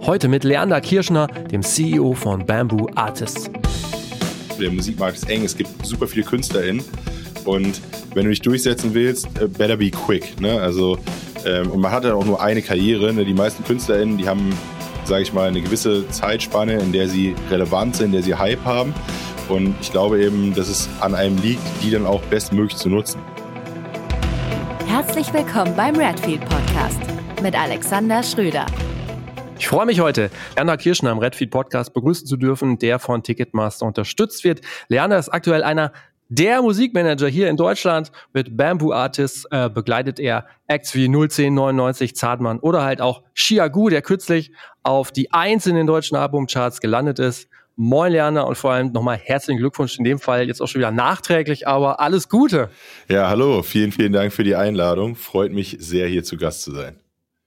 Heute mit Leander Kirschner, dem CEO von Bamboo Artists. Der Musikmarkt ist eng, es gibt super viele KünstlerInnen und wenn du dich durchsetzen willst, better be quick. Ne? Also, und man hat dann auch nur eine Karriere. Ne? Die meisten KünstlerInnen, die haben, sage ich mal, eine gewisse Zeitspanne, in der sie relevant sind, in der sie Hype haben. Und ich glaube eben, dass es an einem liegt, die dann auch bestmöglich zu nutzen. Herzlich willkommen beim Redfield Podcast mit Alexander Schröder. Ich freue mich heute, Leander Kirschner im Redfield Podcast begrüßen zu dürfen, der von Ticketmaster unterstützt wird. Leander ist aktuell einer der Musikmanager hier in Deutschland. Mit Bamboo Artists begleitet er Acts wie 01099, Zartmann oder halt auch Chiagu, der kürzlich auf die 1 in den deutschen Albumcharts gelandet ist. Moin Leander und vor allem nochmal herzlichen Glückwunsch, in dem Fall jetzt auch schon wieder nachträglich, aber alles Gute. Ja, hallo, vielen, vielen Dank für die Einladung. Freut mich sehr, hier zu Gast zu sein.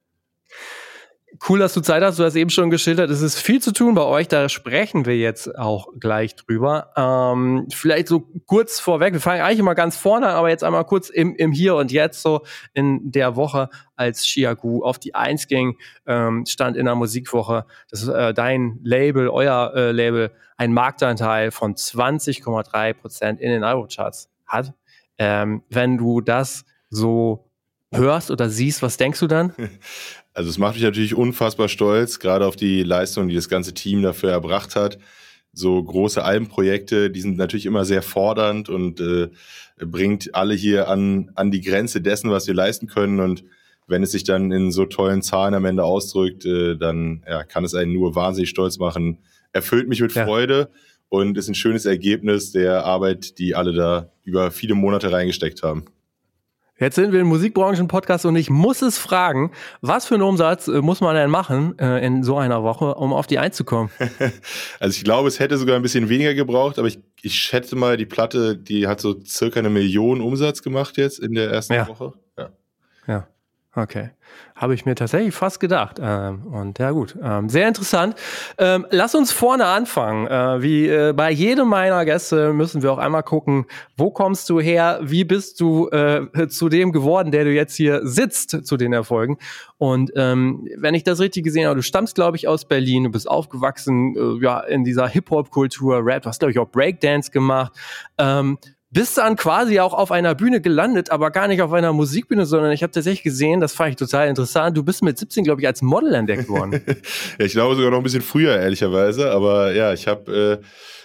Cool, dass du Zeit hast. Du hast eben schon geschildert, es ist viel zu tun bei euch. Da sprechen wir jetzt auch gleich drüber. Vielleicht so kurz vorweg. Wir fangen eigentlich immer ganz vorne an, aber jetzt einmal kurz im Hier und Jetzt, so in der Woche, als Chiagu auf die 1 ging, stand in der Musikwoche, dass dein Label, euer Label, einen Marktanteil von 20,3% in den Albumcharts hat. Wenn du das so hörst oder siehst, was denkst du dann? Also es macht mich natürlich unfassbar stolz, gerade auf die Leistung, die das ganze Team dafür erbracht hat. So große Albenprojekte, die sind natürlich immer sehr fordernd und bringt alle hier an die Grenze dessen, was wir leisten können. Und wenn es sich dann in so tollen Zahlen am Ende ausdrückt, dann kann es einen nur wahnsinnig stolz machen. Erfüllt mich mit Freude und ist ein schönes Ergebnis der Arbeit, die alle da über viele Monate reingesteckt haben. Jetzt sind wir im Musikbranchen-Podcast und ich muss es fragen, was für einen Umsatz muss man denn machen in so einer Woche, um auf die 1 zu kommen? Also ich glaube, es hätte sogar ein bisschen weniger gebraucht, aber ich schätze mal, die Platte, die hat so circa 1 Million Umsatz gemacht jetzt in der ersten Woche. Ja, okay. Habe ich mir tatsächlich fast gedacht. Und ja gut, sehr interessant. Lass uns vorne anfangen. Wie bei jedem meiner Gäste müssen wir auch einmal gucken, wo kommst du her? Wie bist du zu dem geworden, der du jetzt hier sitzt, zu den Erfolgen? Und wenn ich das richtig gesehen habe, du stammst, glaube ich, aus Berlin. Du bist aufgewachsen in dieser Hip-Hop-Kultur, Rap. Du hast, glaube ich, auch Breakdance gemacht. Bist dann quasi auch auf einer Bühne gelandet, aber gar nicht auf einer Musikbühne, sondern ich habe tatsächlich gesehen, das fand ich total interessant, du bist mit 17, glaube ich, als Model entdeckt worden. Ja, ich glaube sogar noch ein bisschen früher, ehrlicherweise, aber ja, ich hatte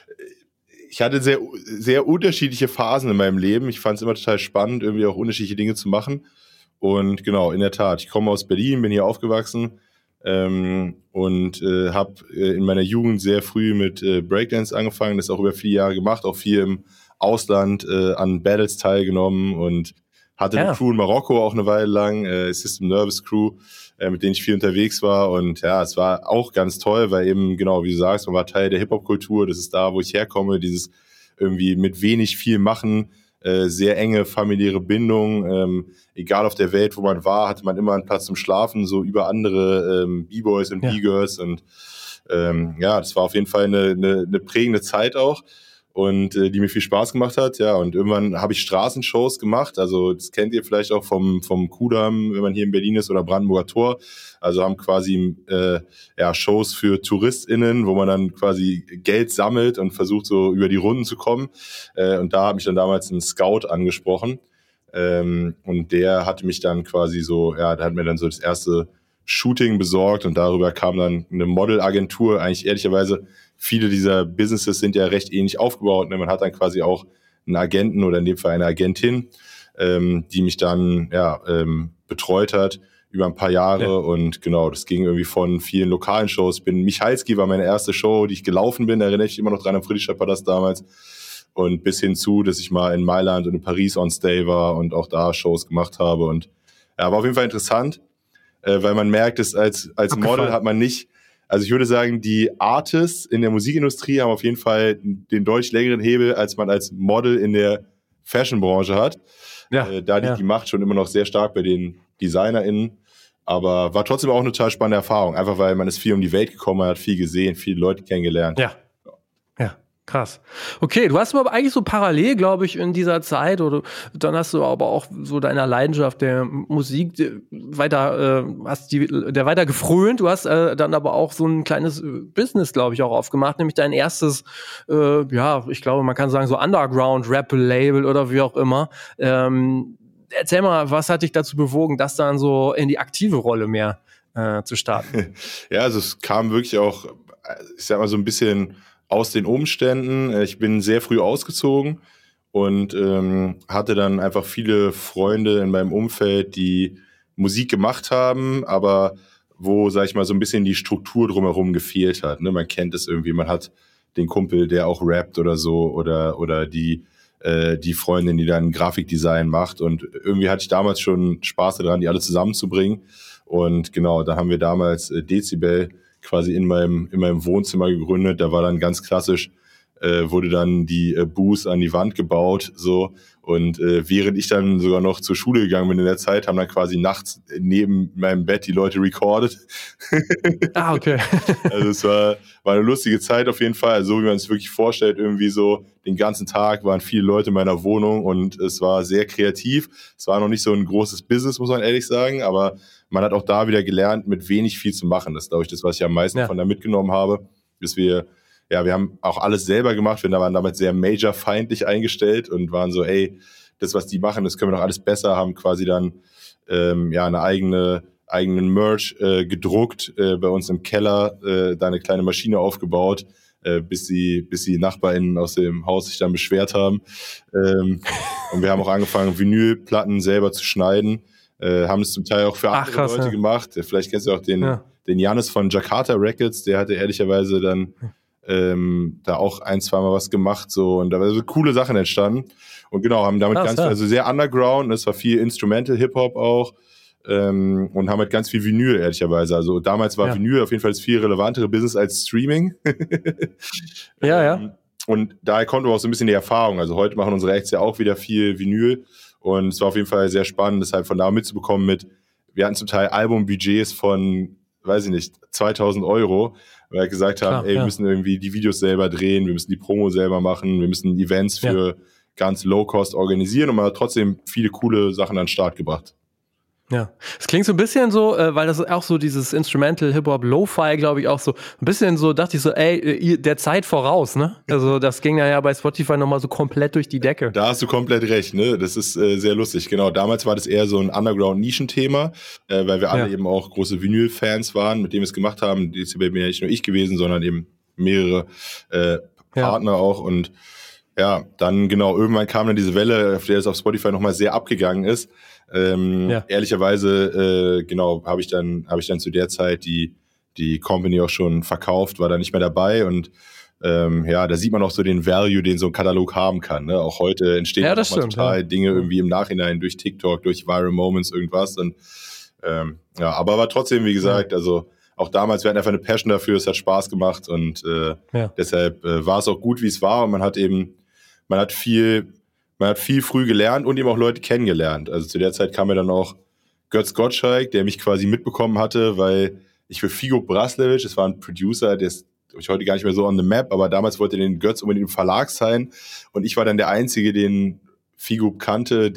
sehr, sehr unterschiedliche Phasen in meinem Leben. Ich fand es immer total spannend, irgendwie auch unterschiedliche Dinge zu machen und genau, in der Tat, ich komme aus Berlin, bin hier aufgewachsen und habe in meiner Jugend sehr früh mit Breakdance angefangen, das auch über 4 Jahre gemacht, auch viel im Ausland an Battles teilgenommen und hatte eine Crew in Marokko auch eine Weile lang, System Nervous Crew, mit denen ich viel unterwegs war und ja, es war auch ganz toll, weil eben, genau, wie du sagst, man war Teil der Hip-Hop-Kultur, das ist da, wo ich herkomme, dieses irgendwie mit wenig viel machen, sehr enge familiäre Bindung, egal auf der Welt, wo man war, hatte man immer einen Platz zum Schlafen, so über andere B-Boys und B-Girls und das war auf jeden Fall eine prägende Zeit auch. Und die mir viel Spaß gemacht hat, ja, und irgendwann habe ich Straßenshows gemacht, also das kennt ihr vielleicht auch vom Kudamm, wenn man hier in Berlin ist, oder Brandenburger Tor, also haben quasi Shows für TouristInnen, wo man dann quasi Geld sammelt und versucht so über die Runden zu kommen und da hat mich dann damals ein Scout angesprochen und der hatte mich dann quasi so, der hat mir dann so das erste Shooting besorgt und darüber kam dann eine Modelagentur, eigentlich ehrlicherweise viele dieser Businesses sind ja recht ähnlich aufgebaut. Ne? Man hat dann quasi auch einen Agenten oder in dem Fall eine Agentin, die mich dann betreut hat über ein paar Jahre und genau, das ging irgendwie von vielen lokalen Shows. Michalski war meine erste Show, die ich gelaufen bin, da erinnere ich mich immer noch dran, am Friedrichstadtpalast damals und bis hin zu, dass ich mal in Mailand und in Paris on Stay war und auch da Shows gemacht habe und war auf jeden Fall interessant, weil man merkt, dass als Model hat man nicht. Also ich würde sagen, die Artists in der Musikindustrie haben auf jeden Fall den deutlich längeren Hebel, als man als Model in der Fashionbranche hat. Da liegt die Macht schon immer noch sehr stark bei den DesignerInnen. Aber war trotzdem auch eine total spannende Erfahrung. Einfach weil man ist viel um die Welt gekommen, man hat viel gesehen, viele Leute kennengelernt. Ja. Krass. Okay, du hast aber eigentlich so parallel, glaube ich, in dieser Zeit, oder dann hast du aber auch so deiner Leidenschaft der Musik weiter gefrönt. Du hast dann aber auch so ein kleines Business, glaube ich, auch aufgemacht, nämlich dein erstes, ich glaube, man kann sagen so Underground-Rap-Label oder wie auch immer. Erzähl mal, was hat dich dazu bewogen, das dann so in die aktive Rolle mehr zu starten? Ja, also es kam wirklich auch, ich sag mal so ein bisschen aus den Umständen. Ich bin sehr früh ausgezogen und hatte dann einfach viele Freunde in meinem Umfeld, die Musik gemacht haben, aber wo, sag ich mal, so ein bisschen die Struktur drumherum gefehlt hat. Ne? Man kennt es irgendwie, man hat den Kumpel, der auch rappt oder so, oder die Freundin, die dann Grafikdesign macht. Und irgendwie hatte ich damals schon Spaß daran, die alle zusammenzubringen. Und genau, da haben wir damals Dezibel quasi in meinem Wohnzimmer gegründet. Da war dann ganz klassisch, wurde dann die Booth an die Wand gebaut, so. Und während ich dann sogar noch zur Schule gegangen bin in der Zeit, haben dann quasi nachts neben meinem Bett die Leute recorded. Ah, okay. Also es war eine lustige Zeit auf jeden Fall. Also so wie man es wirklich vorstellt, irgendwie so den ganzen Tag waren viele Leute in meiner Wohnung und es war sehr kreativ. Es war noch nicht so ein großes Business, muss man ehrlich sagen, aber man hat auch da wieder gelernt, mit wenig viel zu machen. Das ist, glaube ich, das, was ich am meisten von da mitgenommen habe, bis wir haben auch alles selber gemacht. Wir waren damals sehr major-feindlich eingestellt und waren so, ey, das, was die machen, das können wir doch alles besser, haben quasi dann eine eigenen Merch gedruckt, bei uns im Keller, da eine kleine Maschine aufgebaut, bis die NachbarInnen aus dem Haus sich dann beschwert haben. Und wir haben auch angefangen, Vinylplatten selber zu schneiden, haben es zum Teil auch für andere Leute gemacht. Vielleicht kennst du auch den Janis von Jakarta Records, der hatte ehrlicherweise dann da auch ein, zweimal was gemacht, so, und da waren so coole Sachen entstanden. Und genau, haben damit also sehr underground, es war viel Instrumental Hip-Hop auch, und haben halt ganz viel Vinyl, ehrlicherweise. Also damals war Vinyl auf jeden Fall das viel relevantere Business als Streaming. Und daher kommt aber auch so ein bisschen die Erfahrung. Also heute machen unsere Acts ja auch wieder viel Vinyl und es war auf jeden Fall sehr spannend, das halt von da mitzubekommen wir hatten zum Teil Albumbudgets von, weiß ich nicht, 2.000 €, weil wir gesagt haben, wir müssen irgendwie die Videos selber drehen, wir müssen die Promo selber machen, wir müssen Events für ganz Low-Cost organisieren und man hat trotzdem viele coole Sachen an den Start gebracht. Ja, es klingt so ein bisschen so, weil das auch so dieses Instrumental Hip-Hop Lo-Fi, glaube ich, auch so ein bisschen so, dachte ich so, der Zeit voraus, ne? Also das ging ja bei Spotify nochmal so komplett durch die Decke. Da hast du komplett recht, ne? Das ist sehr lustig. Genau, damals war das eher so ein Underground-Nischenthema, weil wir alle eben auch große Vinyl-Fans waren, mit deben wir es gemacht haben. Dezibel bin ja nicht nur ich gewesen, sondern eben mehrere Partner auch. Und ja, dann genau, irgendwann kam dann diese Welle, auf der es auf Spotify nochmal sehr abgegangen ist. Ehrlicherweise, genau, habe ich dann zu der Zeit die Company auch schon verkauft, war da nicht mehr dabei und da sieht man auch so den Value, den so ein Katalog haben kann. Ne? Auch heute entstehen total Dinge irgendwie im Nachhinein durch TikTok, durch Viral Moments, irgendwas. Und aber war trotzdem, wie gesagt, also auch damals, wir hatten einfach eine Passion dafür, es hat Spaß gemacht und deshalb war es auch gut, wie es war und man hat viel früh gelernt und eben auch Leute kennengelernt. Also zu der Zeit kam mir dann auch Götz Gottschalk, der mich quasi mitbekommen hatte, weil ich für Figo Braslevic, das war ein Producer, der ist heute gar nicht mehr so on the map, aber damals wollte den Götz unbedingt im Verlag sein und ich war dann der Einzige, den Figo kannte,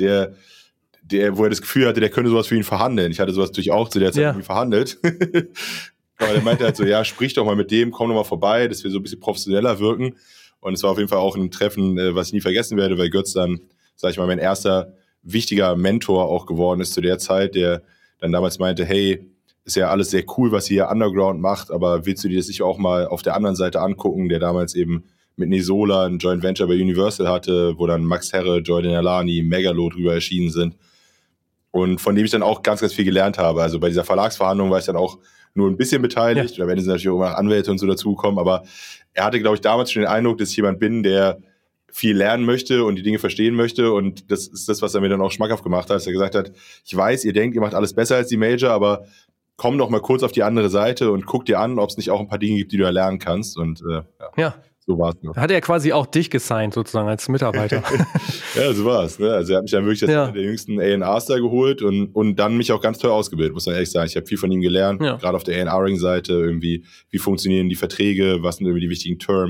wo er das Gefühl hatte, der könnte sowas für ihn verhandeln. Ich hatte sowas natürlich auch zu der Zeit irgendwie verhandelt. Aber der meinte halt so, sprich doch mal mit dem, komm doch mal vorbei, dass wir so ein bisschen professioneller wirken. Und es war auf jeden Fall auch ein Treffen, was ich nie vergessen werde, weil Götz dann, sag ich mal, mein erster wichtiger Mentor auch geworden ist zu der Zeit, der dann damals meinte, hey, ist ja alles sehr cool, was ihr hier Underground macht, aber willst du dir das nicht auch mal auf der anderen Seite angucken, der damals eben mit Nesola ein Joint Venture bei Universal hatte, wo dann Max Herre, Jordan Alani, Megalo drüber erschienen sind und von dem ich dann auch ganz, ganz viel gelernt habe. Also bei dieser Verlagsverhandlung war ich dann auch nur ein bisschen beteiligt, oder werden natürlich auch immer Anwälte und so dazukommen, aber er hatte, glaube ich, damals schon den Eindruck, dass ich jemand bin, der viel lernen möchte und die Dinge verstehen möchte und das ist das, was er mir dann auch schmackhaft gemacht hat, dass er gesagt hat, ich weiß, ihr denkt, ihr macht alles besser als die Major, aber komm doch mal kurz auf die andere Seite und guck dir an, ob es nicht auch ein paar Dinge gibt, die du erlernen kannst und so war es. Hat er quasi auch dich gesigned, sozusagen, als Mitarbeiter. Ja, so war es. Ne? Also er hat mich dann wirklich als einer der jüngsten A&Rs da geholt und dann mich auch ganz toll ausgebildet, muss man ehrlich sagen. Ich habe viel von ihm gelernt, gerade auf der A&Ring-Seite irgendwie, wie funktionieren die Verträge, was sind irgendwie die wichtigen Terms,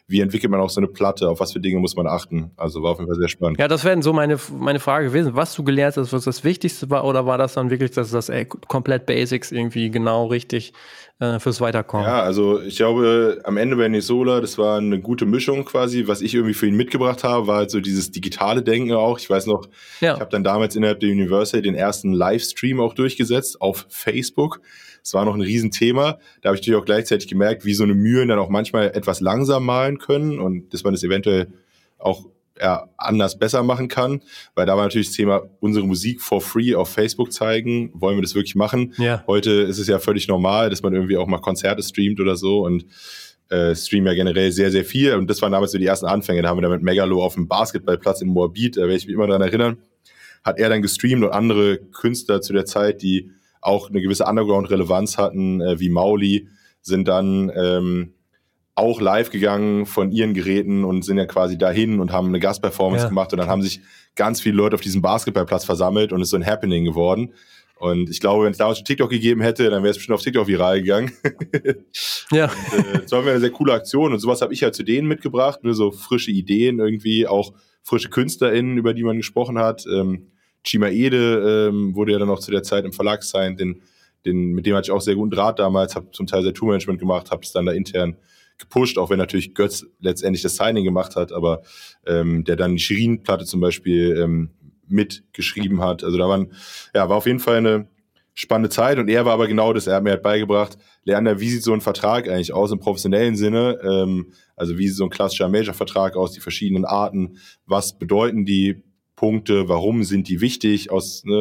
wie entwickelt man auch so eine Platte, auf was für Dinge muss man achten. Also war auf jeden Fall sehr spannend. Ja, das wäre so meine Frage gewesen, was du gelernt hast, was das Wichtigste war, oder war das dann wirklich, dass das komplett Basics irgendwie genau richtig fürs Weiterkommen? Ja, also ich glaube, am Ende bei Nisola, das war eine gute Mischung quasi. Was ich irgendwie für ihn mitgebracht habe, war halt so dieses digitale Denken auch. Ich weiß noch, Ich habe dann damals innerhalb der Universal den ersten Livestream auch durchgesetzt auf Facebook. Das war noch ein Riesenthema. Da habe ich natürlich auch gleichzeitig gemerkt, wie so eine Mühlen dann auch manchmal etwas langsam malen können und dass man das eventuell auch anders besser machen kann, weil da war natürlich das Thema, unsere Musik for free auf Facebook zeigen, wollen wir das wirklich machen? Ja. Heute ist es ja völlig normal, dass man irgendwie auch mal Konzerte streamt oder so und streamen ja generell sehr, sehr viel und das waren damals so die ersten Anfänge, da haben wir dann mit Megalo auf dem Basketballplatz in Moabit, da werde ich mich immer dran erinnern, hat er dann gestreamt und andere Künstler zu der Zeit, die auch eine gewisse Underground-Relevanz hatten, wie Mauli, sind dann auch live gegangen von ihren Geräten und sind ja quasi dahin und haben eine Gastperformance gemacht und dann haben sich ganz viele Leute auf diesem Basketballplatz versammelt und es ist so ein Happening geworden. Und ich glaube, wenn es damals schon TikTok gegeben hätte, dann wäre es bestimmt auf TikTok viral gegangen. Ja. Und, das war eine sehr coole Aktion und sowas habe ich halt zu denen mitgebracht, nur so frische Ideen irgendwie, auch frische KünstlerInnen, über die man gesprochen hat. Chima Ede wurde ja dann auch zu der Zeit im Verlag sein, mit dem hatte ich auch sehr guten Draht damals, habe zum Teil sehr Tourmanagement gemacht, habe es dann da intern gepusht, auch wenn natürlich Götz letztendlich das Signing gemacht hat, aber der dann die Shirin-Platte zum Beispiel mitgeschrieben hat. Also da war auf jeden Fall eine spannende Zeit und er war aber genau das, er hat mir halt beigebracht, Leander, wie sieht so ein Vertrag eigentlich aus im professionellen Sinne, also wie sieht so ein klassischer Major-Vertrag aus, die verschiedenen Arten, was bedeuten die Punkte, warum sind die wichtig,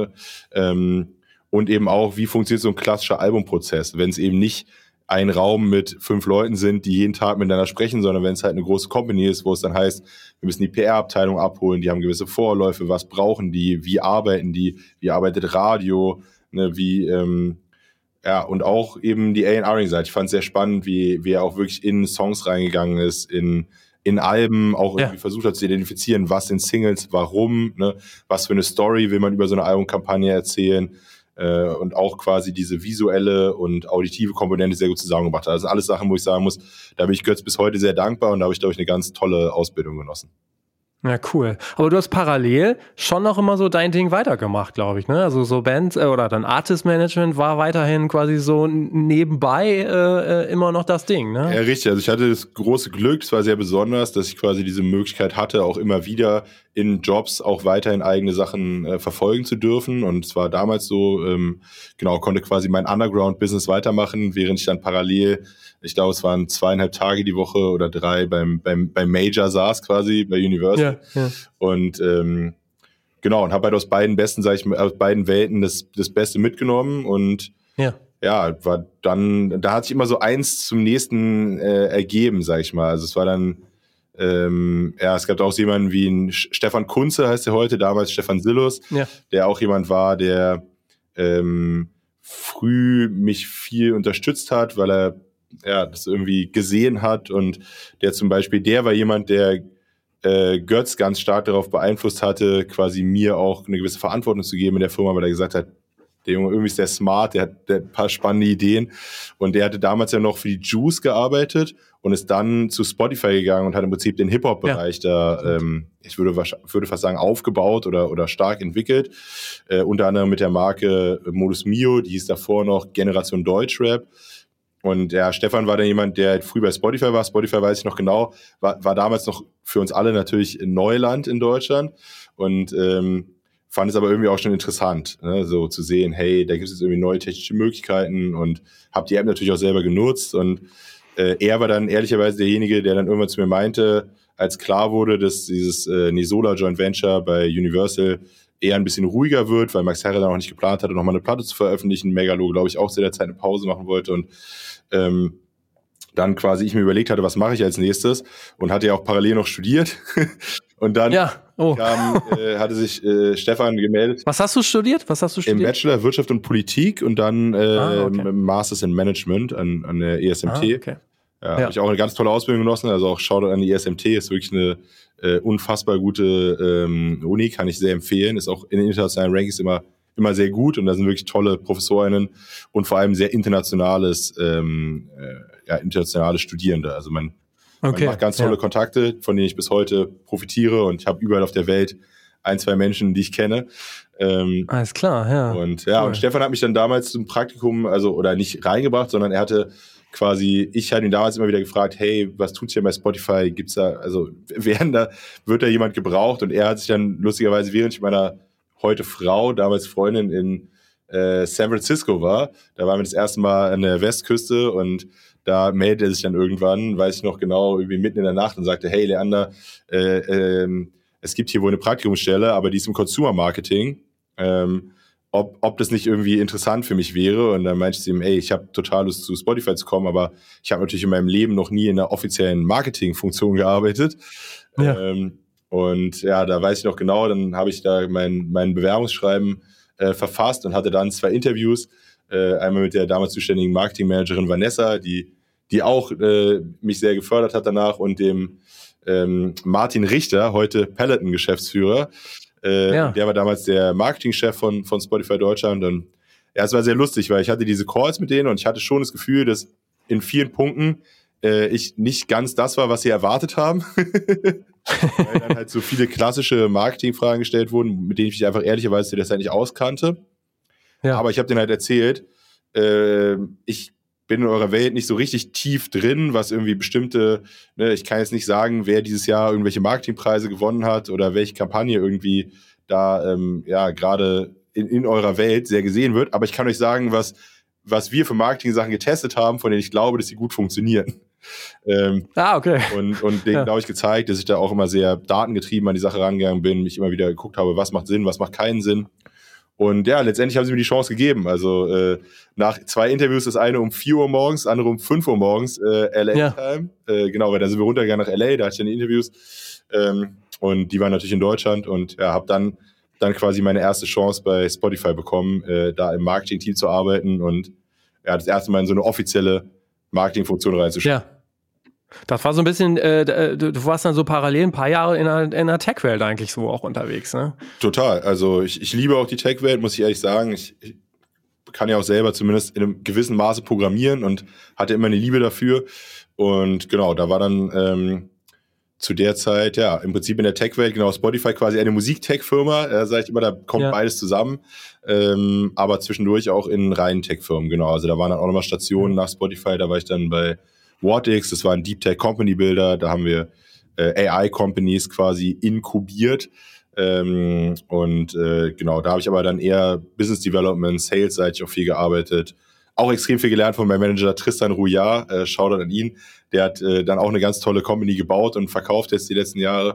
und eben auch, wie funktioniert so ein klassischer Albumprozess, wenn es eben nicht ein Raum mit 5 Leuten sind, die jeden Tag miteinander sprechen, sondern wenn es halt eine große Company ist, wo es dann heißt, wir müssen die PR-Abteilung abholen, die haben gewisse Vorläufe, was brauchen die, wie arbeiten die, wie arbeitet Radio, ne, und auch eben die A&R-Seite. Ich fand es sehr spannend, wie er auch wirklich in Songs reingegangen ist, in Alben auch irgendwie versucht hat zu identifizieren, was sind Singles, warum, ne, was für eine Story will man über so eine Albumkampagne erzählen, und auch quasi diese visuelle und auditive Komponente sehr gut zusammengebracht hat. Also alles Sachen, wo ich sagen muss, da bin ich Götz bis heute sehr dankbar und da habe ich, glaube ich, eine ganz tolle Ausbildung genossen. Ja, cool. Aber du hast parallel schon noch immer so dein Ding weitergemacht, glaube ich, ne? Also so Band oder dann Artist Management war weiterhin quasi so nebenbei immer noch das Ding, ne? Ja, richtig. Also ich hatte das große Glück, es war sehr besonders, dass ich quasi diese Möglichkeit hatte, auch immer wieder in Jobs auch weiterhin eigene Sachen verfolgen zu dürfen. Und es war damals so, konnte quasi mein Underground-Business weitermachen, während ich dann parallel, ich glaube, es waren 2,5 Tage die Woche oder 3 beim Major saß quasi, bei Universal. Ja. Und und habe halt aus beiden aus beiden Welten das Beste mitgenommen und war dann, da hat sich immer so eins zum nächsten ergeben, sag ich mal. Also es war dann, es gab auch so jemanden wie ein Stefan Kunze, heißt er heute, damals Stefan Sillus, der auch jemand war, der früh mich viel unterstützt hat, weil er das irgendwie gesehen hat und der zum Beispiel, der war jemand, der Götz ganz stark darauf beeinflusst hatte, quasi mir auch eine gewisse Verantwortung zu geben in der Firma, weil er gesagt hat, der Junge irgendwie ist sehr smart, der hat ein paar spannende Ideen und der hatte damals ja noch für die Juice gearbeitet und ist dann zu Spotify gegangen und hat im Prinzip den Hip-Hop-Bereich ich würde fast sagen, aufgebaut oder stark entwickelt, unter anderem mit der Marke Modus Mio, die hieß davor noch Generation Deutschrap. Und Stefan war dann jemand, der halt früh bei Spotify war. Spotify weiß ich noch genau, war damals noch für uns alle natürlich Neuland in Deutschland und fand es aber irgendwie auch schon interessant, ne? So zu sehen, hey, da gibt es jetzt irgendwie neue technische Möglichkeiten und habe die App natürlich auch selber genutzt und er war dann ehrlicherweise derjenige, der dann irgendwann zu mir meinte, als klar wurde, dass dieses Nisola Joint Venture bei Universal eher ein bisschen ruhiger wird, weil Max Herre dann auch nicht geplant hatte, nochmal eine Platte zu veröffentlichen. Megalo, glaube ich, auch zu der Zeit eine Pause machen wollte und dann quasi ich mir überlegt hatte, was mache ich als nächstes und hatte ja auch parallel noch studiert und dann hatte sich Stefan gemeldet. Was hast du studiert? Im Bachelor Wirtschaft und Politik und dann Masters in Management an der ESMT. Okay. Habe ich auch eine ganz tolle Ausbildung genossen, also auch Shoutout an die ESMT, ist wirklich eine unfassbar gute Uni, kann ich sehr empfehlen, ist auch in den internationalen Rankings immer sehr gut und da sind wirklich tolle ProfessorInnen und vor allem sehr internationale Studierende. Also man Man macht ganz tolle Kontakte, von denen ich bis heute profitiere und ich habe überall auf der Welt 1, 2 Menschen, die ich kenne. Alles klar, ja. Und ja, und Stefan hat mich dann damals zum Praktikum, oder nicht reingebracht, sondern ich hatte ihn damals immer wieder gefragt, hey, was tut's hier bei Spotify? Gibt's da, also wird da jemand gebraucht? Und er hat sich dann lustigerweise, während ich meiner heute Frau, damals Freundin in San Francisco war, da waren wir das erste Mal an der Westküste und da meldet er sich dann irgendwann, weiß ich noch genau, irgendwie mitten in der Nacht und sagte, hey Leander, es gibt hier wohl eine Praktikumsstelle, aber die ist im Consumer Marketing. Ob das nicht irgendwie interessant für mich wäre. Und dann meinte ich ihm, ey, ich habe total Lust zu Spotify zu kommen, aber ich habe natürlich in meinem Leben noch nie in einer offiziellen Marketingfunktion gearbeitet. Ja. Und ja, da weiß ich noch genau, dann habe ich da mein Bewerbungsschreiben verfasst und hatte dann 2 Interviews. Einmal mit der damals zuständigen Marketingmanagerin Vanessa, die auch mich sehr gefördert hat danach, und dem Martin Richter, heute Peloton-Geschäftsführer. Der war damals der Marketingchef von Spotify Deutschland. Und ja, es war sehr lustig, weil ich hatte diese Calls mit denen und ich hatte schon das Gefühl, dass in vielen Punkten ich nicht ganz das war, was sie erwartet haben. Weil dann halt so viele klassische Marketingfragen gestellt wurden, mit denen ich mich einfach ehrlicherweise das halt nicht auskannte. Ja. Aber ich habe denen halt erzählt, ich bin in eurer Welt nicht so richtig tief drin, was irgendwie bestimmte, ich kann jetzt nicht sagen, wer dieses Jahr irgendwelche Marketingpreise gewonnen hat oder welche Kampagne irgendwie da gerade in eurer Welt sehr gesehen wird, aber ich kann euch sagen, was wir für Marketing-Sachen getestet haben, von denen ich glaube, dass sie gut funktionieren. Okay. Und denen glaube ich gezeigt, dass ich da auch immer sehr datengetrieben an die Sache rangegangen bin, mich immer wieder geguckt habe, was macht Sinn, was macht keinen Sinn. Und ja, letztendlich haben sie mir die Chance gegeben. Also nach 2 Interviews, das eine um 4 Uhr morgens, das andere um 5 Uhr morgens, LA-Time. Genau, weil da sind wir runtergegangen nach LA, da hatte ich dann die Interviews. Und die waren natürlich in Deutschland und habe dann quasi meine erste Chance bei Spotify bekommen, da im Marketing-Team zu arbeiten und das erste Mal in so eine offizielle Marketingfunktion reinzuschauen. Ja. Das war so ein bisschen, du warst dann so parallel ein paar Jahre in einer Tech-Welt eigentlich so auch unterwegs, ne? Total. Also ich liebe auch die Tech-Welt, muss ich ehrlich sagen. Ich kann ja auch selber zumindest in einem gewissen Maße programmieren und hatte immer eine Liebe dafür. Und genau, da war dann zu der Zeit, ja, im Prinzip in der Tech-Welt, genau, Spotify quasi eine Musik-Tech-Firma, sage ich immer, da kommt beides zusammen. Aber zwischendurch auch in reinen Tech-Firmen, genau. Also da waren dann auch nochmal Stationen nach Spotify, da war ich dann bei Whatix, das war ein Deep Tech Company Builder, da haben wir AI-Companies quasi inkubiert. Genau, da habe ich aber dann eher Business Development, Sales-seitig auch viel gearbeitet. Auch extrem viel gelernt von meinem Manager Tristan Rouillard, Shoutout an ihn. Der hat dann auch eine ganz tolle Company gebaut und verkauft jetzt die letzten Jahre.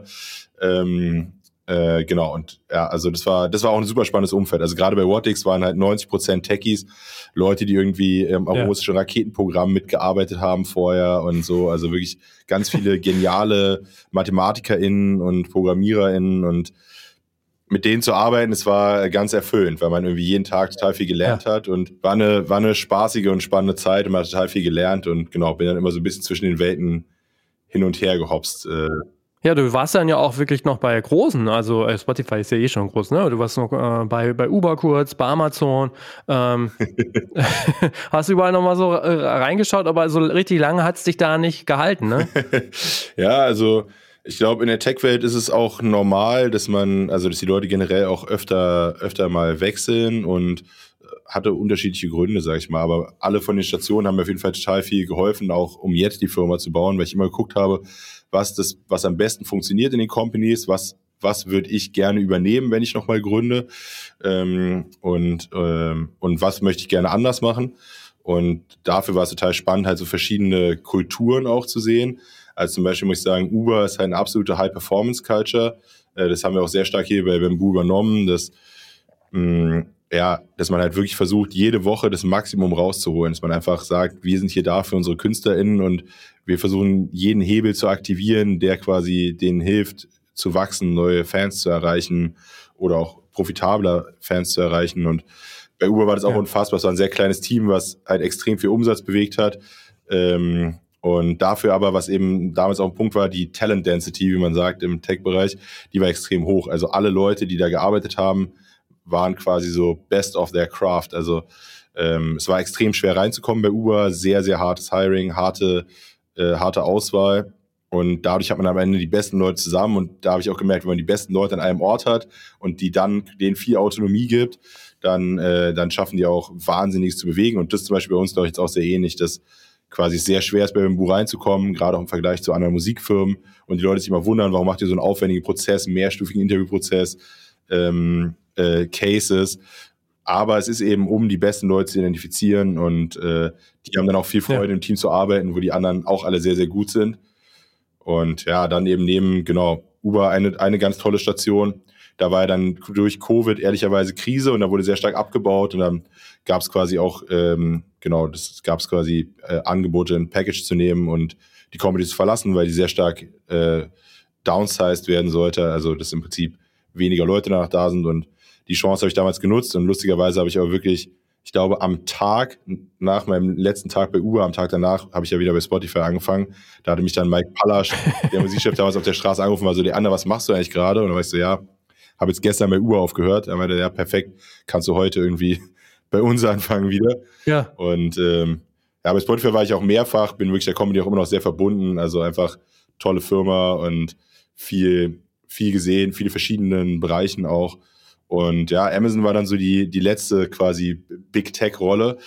Genau, und ja, also das war auch ein super spannendes Umfeld. Also gerade bei Whatix waren halt 90% Techies, Leute, die irgendwie am russischen Raketenprogramm mitgearbeitet haben vorher und so. Also wirklich ganz viele geniale MathematikerInnen und ProgrammiererInnen, und mit denen zu arbeiten, es war ganz erfüllend, weil man irgendwie jeden Tag total viel gelernt hat, und war eine spaßige und spannende Zeit und man hat total viel gelernt und genau, bin dann immer so ein bisschen zwischen den Welten hin und her gehopst. Ja, du warst dann ja auch wirklich noch bei Großen, also Spotify ist ja eh schon groß, ne? Du warst noch bei Uber kurz, bei Amazon. Hast du überall nochmal so reingeschaut, aber so richtig lange hat es dich da nicht gehalten, ne? Ja, also ich glaube, in der Tech-Welt ist es auch normal, dass die Leute generell auch öfter mal wechseln, und hatte unterschiedliche Gründe, sag ich mal. Aber alle von den Stationen haben mir auf jeden Fall total viel geholfen, auch um jetzt die Firma zu bauen, weil ich immer geguckt habe, was am besten funktioniert in den Companies, was würde ich gerne übernehmen, wenn ich nochmal gründe, und was möchte ich gerne anders machen. Und dafür war es total spannend, halt so verschiedene Kulturen auch zu sehen. Also zum Beispiel muss ich sagen, Uber ist halt eine absolute High-Performance-Culture. Das haben wir auch sehr stark hier bei Bamboo übernommen, dass man halt wirklich versucht, jede Woche das Maximum rauszuholen. Dass man einfach sagt, wir sind hier da für unsere KünstlerInnen und wir versuchen, jeden Hebel zu aktivieren, der quasi denen hilft, zu wachsen, neue Fans zu erreichen oder auch profitabler Fans zu erreichen. Und bei Uber war das auch unfassbar. Es war ein sehr kleines Team, was halt extrem viel Umsatz bewegt hat. Und dafür aber, was eben damals auch ein Punkt war, die Talent Density, wie man sagt, im Tech-Bereich, die war extrem hoch. Also alle Leute, die da gearbeitet haben, waren quasi so best of their craft. Also es war extrem schwer reinzukommen bei Uber, sehr, sehr hartes Hiring, harte Auswahl. Und dadurch hat man am Ende die besten Leute zusammen. Und da habe ich auch gemerkt, wenn man die besten Leute an einem Ort hat und die dann denen viel Autonomie gibt, dann schaffen die auch Wahnsinniges zu bewegen. Und das ist zum Beispiel bei uns, glaube ich, jetzt auch sehr ähnlich, dass quasi sehr schwer ist, bei Bamboo reinzukommen, gerade auch im Vergleich zu anderen Musikfirmen. Und die Leute sich immer wundern, warum macht ihr so einen aufwendigen Prozess, einen mehrstufigen Interviewprozess, Cases. Aber es ist eben, um die besten Leute zu identifizieren. Und die haben dann auch viel Freude, im Team zu arbeiten, wo die anderen auch alle sehr, sehr gut sind. Und ja, dann eben neben, Uber eine ganz tolle Station. Da war ja dann durch Covid ehrlicherweise Krise und da wurde sehr stark abgebaut und dann gab es quasi auch, Angebote, ein Package zu nehmen und die Company zu verlassen, weil die sehr stark downsized werden sollte. Also dass im Prinzip weniger Leute danach da sind und die Chance habe ich damals genutzt und lustigerweise habe ich aber wirklich, ich glaube, am Tag nach meinem letzten Tag bei Uber, am Tag danach, habe ich ja wieder bei Spotify angefangen. Da hatte mich dann Mike Pallasch, der Musikchef damals auf der Straße angerufen, war so, Anna, was machst du eigentlich gerade? Und dann war ich so, ja, habe jetzt gestern bei Uber aufgehört. Er meinte, ja, perfekt, kannst du heute irgendwie bei uns anfangen wieder. Ja. Und bei Spotify war ich auch mehrfach, bin wirklich der Comedy auch immer noch sehr verbunden. Also einfach tolle Firma und viel gesehen, viele verschiedenen Bereichen auch. Und ja, Amazon war dann so die letzte quasi Big Tech-Rolle.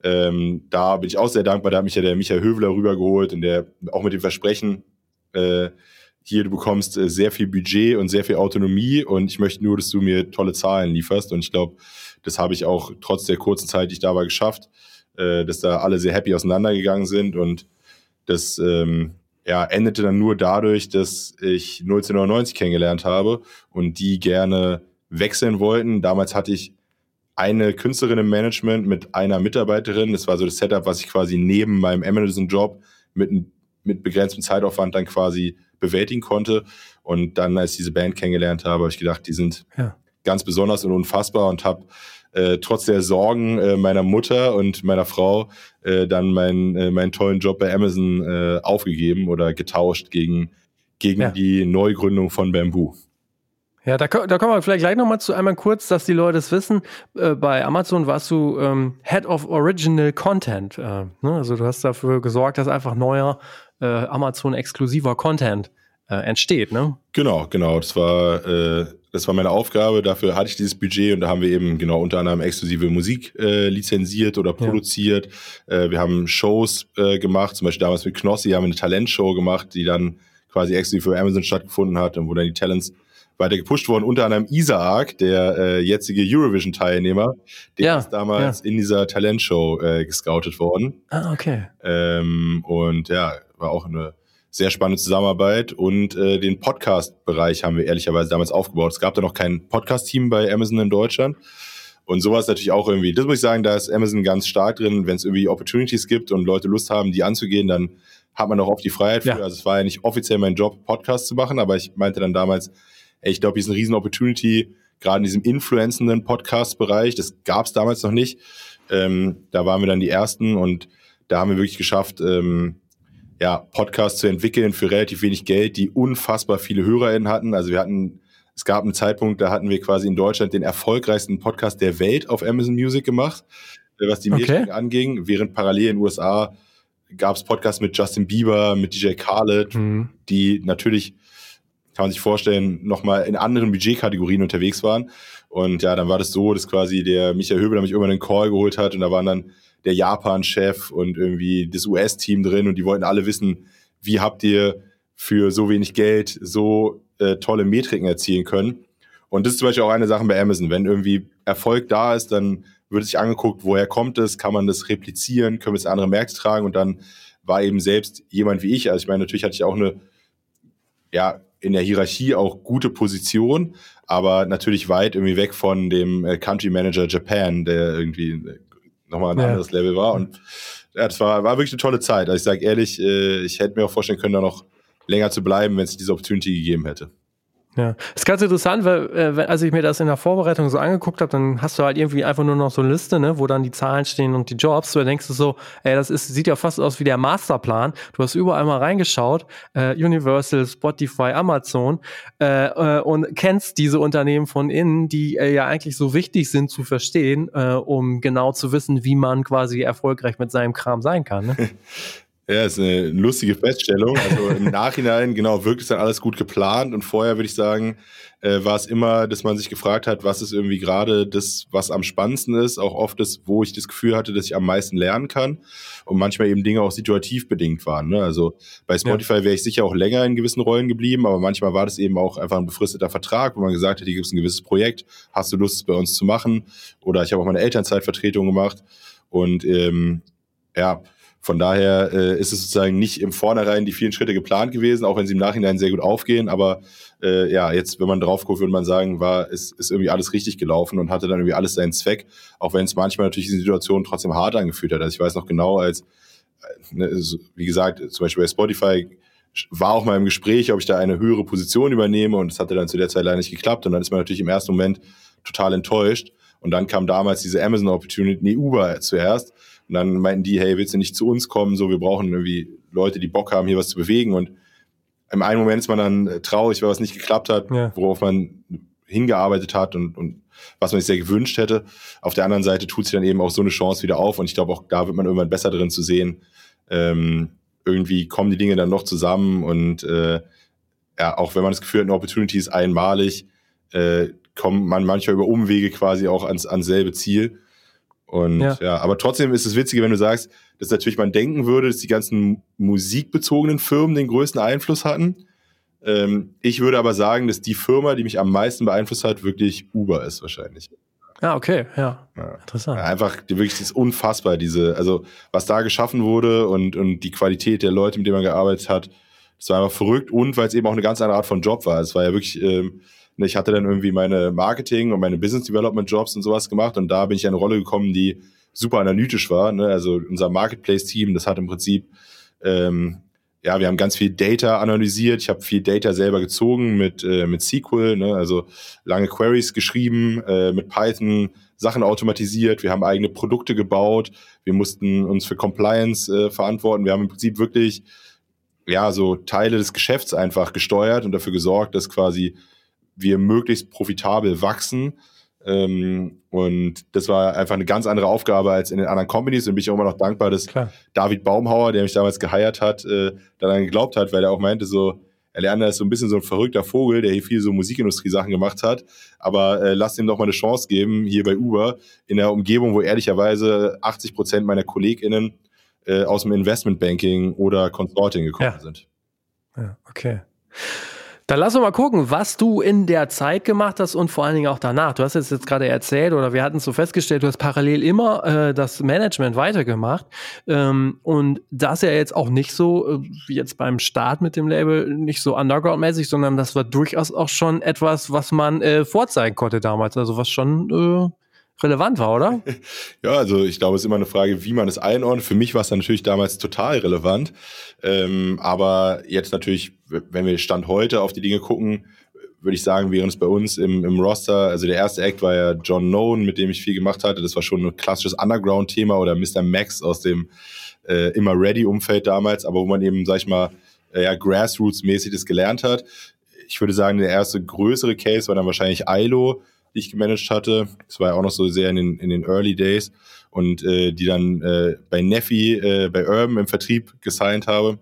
Da bin ich auch sehr dankbar. Da hat mich ja der Michael Höveler rübergeholt und der auch mit dem Versprechen, hier, du bekommst sehr viel Budget und sehr viel Autonomie und ich möchte nur, dass du mir tolle Zahlen lieferst. Und ich glaube, das habe ich auch trotz der kurzen Zeit, die ich da war, geschafft, dass da alle sehr happy auseinandergegangen sind. Und das endete dann nur dadurch, dass ich 1999 kennengelernt habe und die gerne wechseln wollten. Damals hatte ich eine Künstlerin im Management mit einer Mitarbeiterin. Das war so das Setup, was ich quasi neben meinem Amazon-Job mit begrenztem Zeitaufwand dann quasi bewältigen konnte. Und dann, als ich diese Band kennengelernt habe, habe ich gedacht, die sind ganz besonders und unfassbar und habe trotz der Sorgen meiner Mutter und meiner Frau dann meinen tollen Job bei Amazon aufgegeben oder getauscht gegen die Neugründung von Bamboo. Ja, da kommen wir vielleicht gleich nochmal zu, einmal kurz, dass die Leute es wissen. Bei Amazon warst du Head of Original Content. Also du hast dafür gesorgt, dass einfach neuer Amazon-exklusiver Content entsteht, ne? Genau. Das war meine Aufgabe. Dafür hatte ich dieses Budget und da haben wir eben unter anderem exklusive Musik lizenziert oder produziert. Wir haben Shows gemacht, zum Beispiel damals mit Knossi haben wir eine Talentshow gemacht, die dann quasi exklusiv für Amazon stattgefunden hat und wo dann die Talents weiter gepusht worden, unter anderem Isaac, der jetzige Eurovision-Teilnehmer, der ist damals in dieser Talentshow gescoutet worden. Ah, okay. Und ja, war auch eine sehr spannende Zusammenarbeit und den Podcast-Bereich haben wir ehrlicherweise damals aufgebaut. Es gab da noch kein Podcast-Team bei Amazon in Deutschland und sowas natürlich auch irgendwie, das muss ich sagen, da ist Amazon ganz stark drin, wenn es irgendwie Opportunities gibt und Leute Lust haben, die anzugehen, dann hat man auch oft die Freiheit für. Also es war ja nicht offiziell mein Job, Podcast zu machen, aber ich meinte dann damals, ich glaube, hier ist eine riesen Opportunity, gerade in diesem influencenden Podcast-Bereich. Das gab es damals noch nicht. Da waren wir dann die Ersten und da haben wir wirklich geschafft, Podcasts zu entwickeln für relativ wenig Geld, die unfassbar viele HörerInnen hatten. Also es gab einen Zeitpunkt, da hatten wir quasi in Deutschland den erfolgreichsten Podcast der Welt auf Amazon Music gemacht, was die Metriken anging, während parallel in den USA gab es Podcasts mit Justin Bieber, mit DJ Khaled, die natürlich, kann man sich vorstellen, nochmal in anderen Budgetkategorien unterwegs waren. Und ja, dann war das so, dass quasi der Michael Höveler mich irgendwann einen Call geholt hat und da waren dann der Japan-Chef und irgendwie das US-Team drin und die wollten alle wissen, wie habt ihr für so wenig Geld so tolle Metriken erzielen können. Und das ist zum Beispiel auch eine Sache bei Amazon. Wenn irgendwie Erfolg da ist, dann wird sich angeguckt, woher kommt es, kann man das replizieren, können wir es in andere Märkte tragen und dann war eben selbst jemand wie ich, also ich meine, natürlich hatte ich auch in der Hierarchie auch gute Position, aber natürlich weit irgendwie weg von dem Country Manager Japan, der irgendwie nochmal ein anderes Level war. Und ja, das war wirklich eine tolle Zeit. Also ich sage ehrlich, ich hätte mir auch vorstellen können, da noch länger zu bleiben, wenn es diese Opportunity gegeben hätte. Ja, das ist ganz interessant, weil als ich mir das in der Vorbereitung so angeguckt habe, dann hast du halt irgendwie einfach nur noch so eine Liste, ne, wo dann die Zahlen stehen und die Jobs. Da denkst du so, sieht ja fast aus wie der Masterplan. Du hast überall mal reingeschaut, Universal, Spotify, Amazon und kennst diese Unternehmen von innen, die ja eigentlich so wichtig sind zu verstehen, um genau zu wissen, wie man quasi erfolgreich mit seinem Kram sein kann. Ne? Ja, ist eine lustige Feststellung. Also im Nachhinein, genau, wirkt es dann alles gut geplant und vorher würde ich sagen, war es immer, dass man sich gefragt hat, was ist irgendwie gerade das, was am spannendsten ist, auch oft das, wo ich das Gefühl hatte, dass ich am meisten lernen kann und manchmal eben Dinge auch situativ bedingt waren. Ne? Also bei Spotify wäre ich sicher auch länger in gewissen Rollen geblieben, aber manchmal war das eben auch einfach ein befristeter Vertrag, wo man gesagt hat, hier gibt es ein gewisses Projekt, hast du Lust, es bei uns zu machen? Oder ich habe auch meine Elternzeitvertretung gemacht und ja, von daher ist es sozusagen nicht im Vornherein die vielen Schritte geplant gewesen, auch wenn sie im Nachhinein sehr gut aufgehen. Aber ja, jetzt, wenn man drauf guckt, würde man sagen, ist irgendwie alles richtig gelaufen und hatte dann irgendwie alles seinen Zweck, auch wenn es manchmal natürlich die Situation trotzdem hart angefühlt hat. Also ich weiß noch genau, als, wie gesagt, zum Beispiel bei Spotify war auch mal im Gespräch, ob ich da eine höhere Position übernehme und das hatte dann zu der Zeit leider nicht geklappt und dann ist man natürlich im ersten Moment total enttäuscht. Und dann kam damals diese Amazon Opportunity, nee, Uber zuerst. Und dann meinten die, hey, willst du nicht zu uns kommen? So, wir brauchen irgendwie Leute, die Bock haben, hier was zu bewegen. Und im einen Moment ist man dann traurig, weil was nicht geklappt hat, worauf man hingearbeitet hat und was man sich sehr gewünscht hätte. Auf der anderen Seite tut sich dann eben auch so eine Chance wieder auf. Und ich glaube, auch da wird man irgendwann besser drin zu sehen. Irgendwie kommen die Dinge dann noch zusammen. Und ja, auch wenn man das Gefühl hat, eine Opportunity ist einmalig, kommt man manchmal über Umwege quasi auch ans selbe Ziel. Und ja, aber trotzdem ist es witzig, wenn du sagst, dass natürlich man denken würde, dass die ganzen musikbezogenen Firmen den größten Einfluss hatten. Ich würde aber sagen, dass die Firma, die mich am meisten beeinflusst hat, wirklich Uber ist wahrscheinlich. Ah, okay, ja. Interessant. Ja, einfach wirklich, das ist unfassbar, also was da geschaffen wurde und die Qualität der Leute, mit denen man gearbeitet hat, das war einfach verrückt und weil es eben auch eine ganz andere Art von Job war. Es war ja wirklich, ich hatte dann irgendwie meine Marketing- und meine Business-Development-Jobs und sowas gemacht und da bin ich in eine Rolle gekommen, die super analytisch war. Ne? Also unser Marketplace-Team, das hat im Prinzip, ja, wir haben ganz viel Data analysiert. Ich habe viel Data selber gezogen mit SQL, ne? Also lange Queries geschrieben, mit Python Sachen automatisiert. Wir haben eigene Produkte gebaut. Wir mussten uns für Compliance verantworten. Wir haben im Prinzip wirklich ja so Teile des Geschäfts einfach gesteuert und dafür gesorgt, dass quasi wir möglichst profitabel wachsen. Und das war einfach eine ganz andere Aufgabe als in den anderen Companies. Und bin ich auch immer noch dankbar, dass David Baumhauer, der mich damals geheiert hat, daran geglaubt hat, weil er auch meinte, so, er ist so ein bisschen so ein verrückter Vogel, der hier viel so Musikindustrie-Sachen gemacht hat. Aber lass ihm doch mal eine Chance geben, hier bei Uber, in der Umgebung, wo ehrlicherweise 80% meiner KollegInnen aus dem Investmentbanking oder Consulting gekommen sind. Ja, okay. Dann lass uns mal gucken, was du in der Zeit gemacht hast und vor allen Dingen auch danach. Du hast jetzt gerade erzählt oder wir hatten es so festgestellt, du hast parallel immer das Management weitergemacht und das ja jetzt auch nicht so, wie jetzt beim Start mit dem Label, nicht so underground-mäßig, sondern das war durchaus auch schon etwas, was man vorzeigen konnte damals, also was schon relevant war, oder? Ja, also ich glaube, es ist immer eine Frage, wie man es einordnet. Für mich war es dann natürlich damals total relevant. Aber jetzt natürlich, wenn wir Stand heute auf die Dinge gucken, würde ich sagen, während es bei uns im Roster, also der erste Act war ja John Known, mit dem ich viel gemacht hatte. Das war schon ein klassisches Underground-Thema oder Mr. Max aus dem Immer Ready-Umfeld damals, aber wo man eben, sag ich mal, Grassroots-mäßig das gelernt hat. Ich würde sagen, der erste größere Case war dann wahrscheinlich ILO, die ich gemanagt hatte. Das war ja auch noch so sehr in den Early Days und die dann bei Neffi, bei Urban im Vertrieb gesigned habe.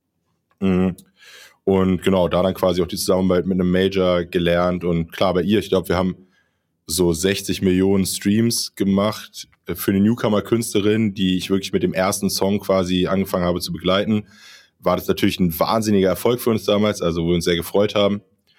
Und genau, da dann quasi auch die Zusammenarbeit mit einem Major gelernt und klar bei ihr, ich glaube, wir haben so 60 Millionen Streams gemacht für eine Newcomer-Künstlerin, die ich wirklich mit dem ersten Song quasi angefangen habe zu begleiten. War das natürlich ein wahnsinniger Erfolg für uns damals, also wo wir uns sehr gefreut haben.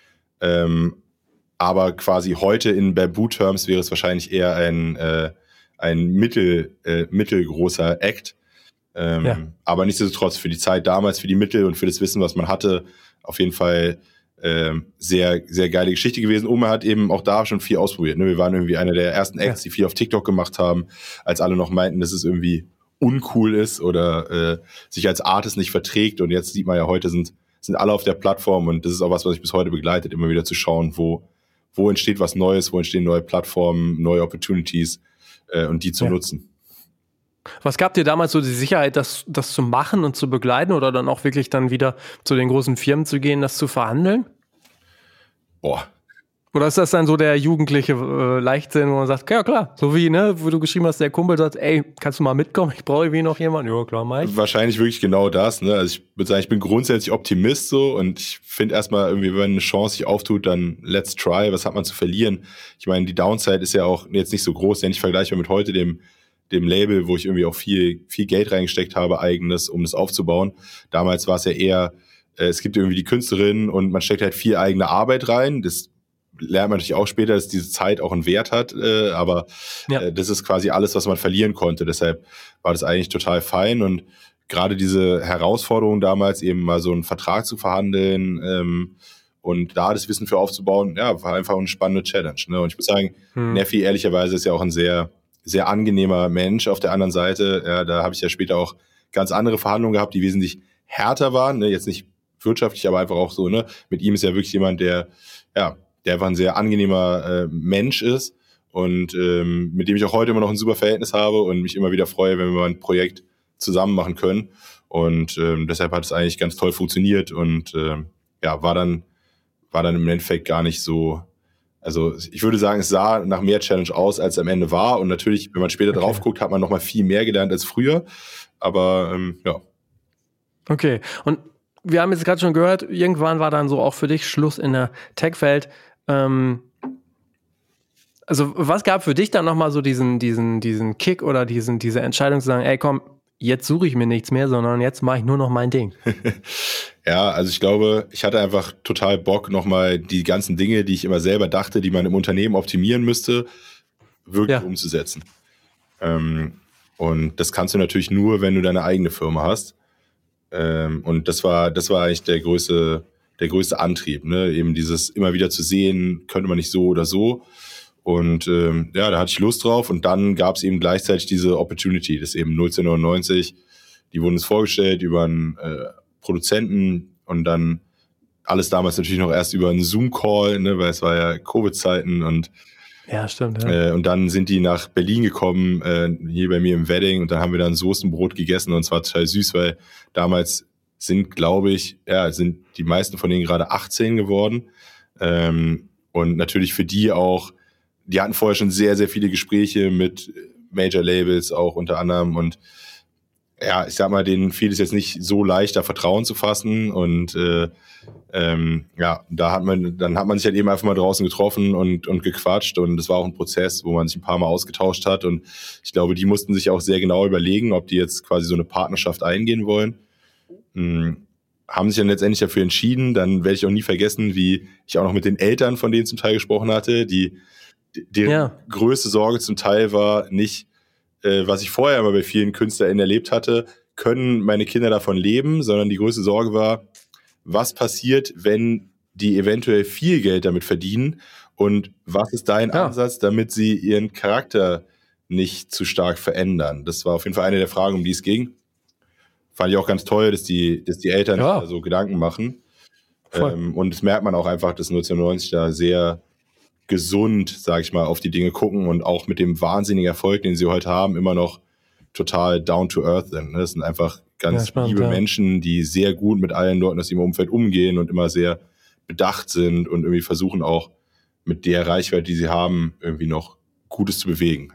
Aber quasi heute in Bamboo-Terms wäre es wahrscheinlich eher ein mittelgroßer Act. Aber nichtsdestotrotz für die Zeit damals, für die Mittel und für das Wissen, was man hatte, auf jeden Fall sehr, sehr geile Geschichte gewesen. Und man hat eben auch da schon viel ausprobiert. Ne? Wir waren irgendwie einer der ersten Acts, die viel auf TikTok gemacht haben, als alle noch meinten, dass es irgendwie uncool ist oder sich als Artist nicht verträgt. Und jetzt sieht man ja, heute sind alle auf der Plattform und das ist auch was mich bis heute begleitet, immer wieder zu schauen, wo entsteht was Neues, wo entstehen neue Plattformen, neue Opportunities und die zu nutzen. Was gab dir damals so die Sicherheit, das zu machen und zu begleiten oder dann auch wirklich dann wieder zu den großen Firmen zu gehen, das zu verhandeln? Boah. Oder ist das dann so der jugendliche Leichtsinn, wo man sagt, ja klar, so wie, ne, wo du geschrieben hast, der Kumpel sagt, ey, kannst du mal mitkommen? Ich brauche irgendwie noch jemanden. Ja, klar, mach ich. Wahrscheinlich wirklich genau das, ne? Also ich würde sagen, ich bin grundsätzlich Optimist so und ich finde erstmal irgendwie, wenn eine Chance sich auftut, dann let's try, was hat man zu verlieren? Ich meine, die Downside ist ja auch jetzt nicht so groß, wenn ich vergleiche mit heute dem Label, wo ich irgendwie auch viel Geld reingesteckt habe, eigenes, um das aufzubauen. Damals war es ja eher, es gibt irgendwie die Künstlerin und man steckt halt viel eigene Arbeit rein, das lernt man natürlich auch später, dass diese Zeit auch einen Wert hat, aber das ist quasi alles, was man verlieren konnte. Deshalb war das eigentlich total fein und gerade diese Herausforderung damals, eben mal so einen Vertrag zu verhandeln und da das Wissen für aufzubauen, ja, war einfach eine spannende Challenge. Ne? Und ich muss sagen, Neffi ehrlicherweise ist ja auch ein sehr, sehr angenehmer Mensch auf der anderen Seite. Ja, da habe ich ja später auch ganz andere Verhandlungen gehabt, die wesentlich härter waren, ne? Jetzt nicht wirtschaftlich, aber einfach auch so, ne? Mit ihm ist ja wirklich jemand, der einfach ein sehr angenehmer Mensch ist und mit dem ich auch heute immer noch ein super Verhältnis habe und mich immer wieder freue, wenn wir mal ein Projekt zusammen machen können. Und deshalb hat es eigentlich ganz toll funktioniert und war dann im Endeffekt gar nicht so, also ich würde sagen, es sah nach mehr Challenge aus, als es am Ende war. Und natürlich, wenn man später drauf guckt, hat man noch mal viel mehr gelernt als früher. Aber ja. Okay, und wir haben jetzt gerade schon gehört, irgendwann war dann so auch für dich Schluss in der Tech-Welt. Also was gab für dich dann nochmal so diesen Kick oder diese Entscheidung zu sagen, ey komm, jetzt suche ich mir nichts mehr, sondern jetzt mache ich nur noch mein Ding? Ja, also ich glaube, ich hatte einfach total Bock, nochmal die ganzen Dinge, die ich immer selber dachte, die man im Unternehmen optimieren müsste, wirklich umzusetzen. Und das kannst du natürlich nur, wenn du deine eigene Firma hast. Und das war eigentlich der größte Antrieb, ne? Eben dieses immer wieder zu sehen, könnte man nicht so oder so. Und da hatte ich Lust drauf. Und dann gab es eben gleichzeitig diese Opportunity, das eben 1999. Die wurden uns vorgestellt über einen Produzenten und dann alles damals natürlich noch erst über einen Zoom-Call, ne? Weil es war ja Covid-Zeiten und ja, stimmt. Ja. Und dann sind die nach Berlin gekommen, hier bei mir im Wedding, und dann haben wir dann Soßenbrot gegessen und es war total süß, weil damals sind, glaube ich, sind die meisten von denen gerade 18 geworden. Und natürlich für die auch, die hatten vorher schon sehr, sehr viele Gespräche mit Major Labels auch unter anderem und ja, ich sag mal, denen fiel es jetzt nicht so leicht, da Vertrauen zu fassen und dann hat man sich halt eben einfach mal draußen getroffen und gequatscht und das war auch ein Prozess, wo man sich ein paar Mal ausgetauscht hat und ich glaube, die mussten sich auch sehr genau überlegen, ob die jetzt quasi so eine Partnerschaft eingehen wollen. Haben sich dann letztendlich dafür entschieden, dann werde ich auch nie vergessen, wie ich auch noch mit den Eltern von denen zum Teil gesprochen hatte, deren größte Sorge zum Teil war nicht, was ich vorher immer bei vielen KünstlerInnen erlebt hatte, können meine Kinder davon leben, sondern die größte Sorge war, was passiert, wenn die eventuell viel Geld damit verdienen und was ist dein Ansatz, damit sie ihren Charakter nicht zu stark verändern? Das war auf jeden Fall eine der Fragen, um die es ging. Fand ich auch ganz toll, dass die Eltern sich da so Gedanken machen. Und das merkt man auch einfach, dass 1990 da sehr gesund, sag ich mal, auf die Dinge gucken und auch mit dem wahnsinnigen Erfolg, den sie heute haben, immer noch total down to earth sind. Das sind einfach ganz liebe Menschen, die sehr gut mit allen Leuten aus ihrem Umfeld umgehen und immer sehr bedacht sind und irgendwie versuchen auch mit der Reichweite, die sie haben, irgendwie noch Gutes zu bewegen.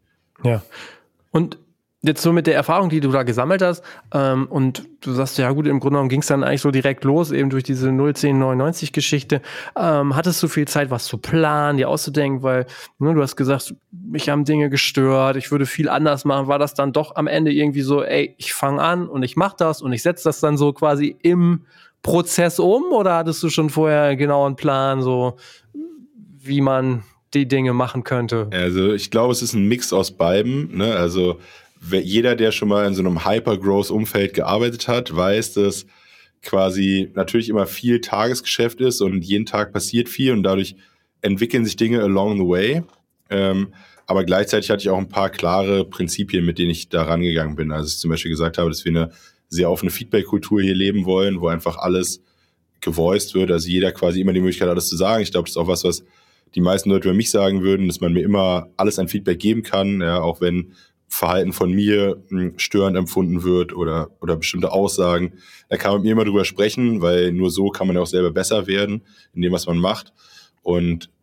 Und jetzt so mit der Erfahrung, die du da gesammelt hast, und du sagst, ja gut, im Grunde genommen ging es dann eigentlich so direkt los, eben durch diese 01099-Geschichte. Hattest du viel Zeit, was zu planen, dir auszudenken, weil du hast gesagt, mich haben Dinge gestört, ich würde viel anders machen. War das dann doch am Ende irgendwie so, ey, ich fange an und ich mache das und ich setze das dann so quasi im Prozess um? Oder hattest du schon vorher genau einen Plan, so wie man die Dinge machen könnte? Also ich glaube, es ist ein Mix aus beidem, ne? Also jeder, der schon mal in so einem Hyper-Growth-Umfeld gearbeitet hat, weiß, dass quasi natürlich immer viel Tagesgeschäft ist und jeden Tag passiert viel und dadurch entwickeln sich Dinge along the way. Aber gleichzeitig hatte ich auch ein paar klare Prinzipien, mit denen ich da rangegangen bin. Also ich zum Beispiel gesagt habe, dass wir eine sehr offene Feedback-Kultur hier leben wollen, wo einfach alles gevoiced wird, also jeder quasi immer die Möglichkeit hat, alles zu sagen. Ich glaube, das ist auch was die meisten Leute über mich sagen würden, dass man mir immer alles an Feedback geben kann, ja, auch wenn Verhalten von mir störend empfunden wird oder bestimmte Aussagen. Da kann man mit mir immer drüber sprechen, weil nur so kann man ja auch selber besser werden in dem, was man macht. Und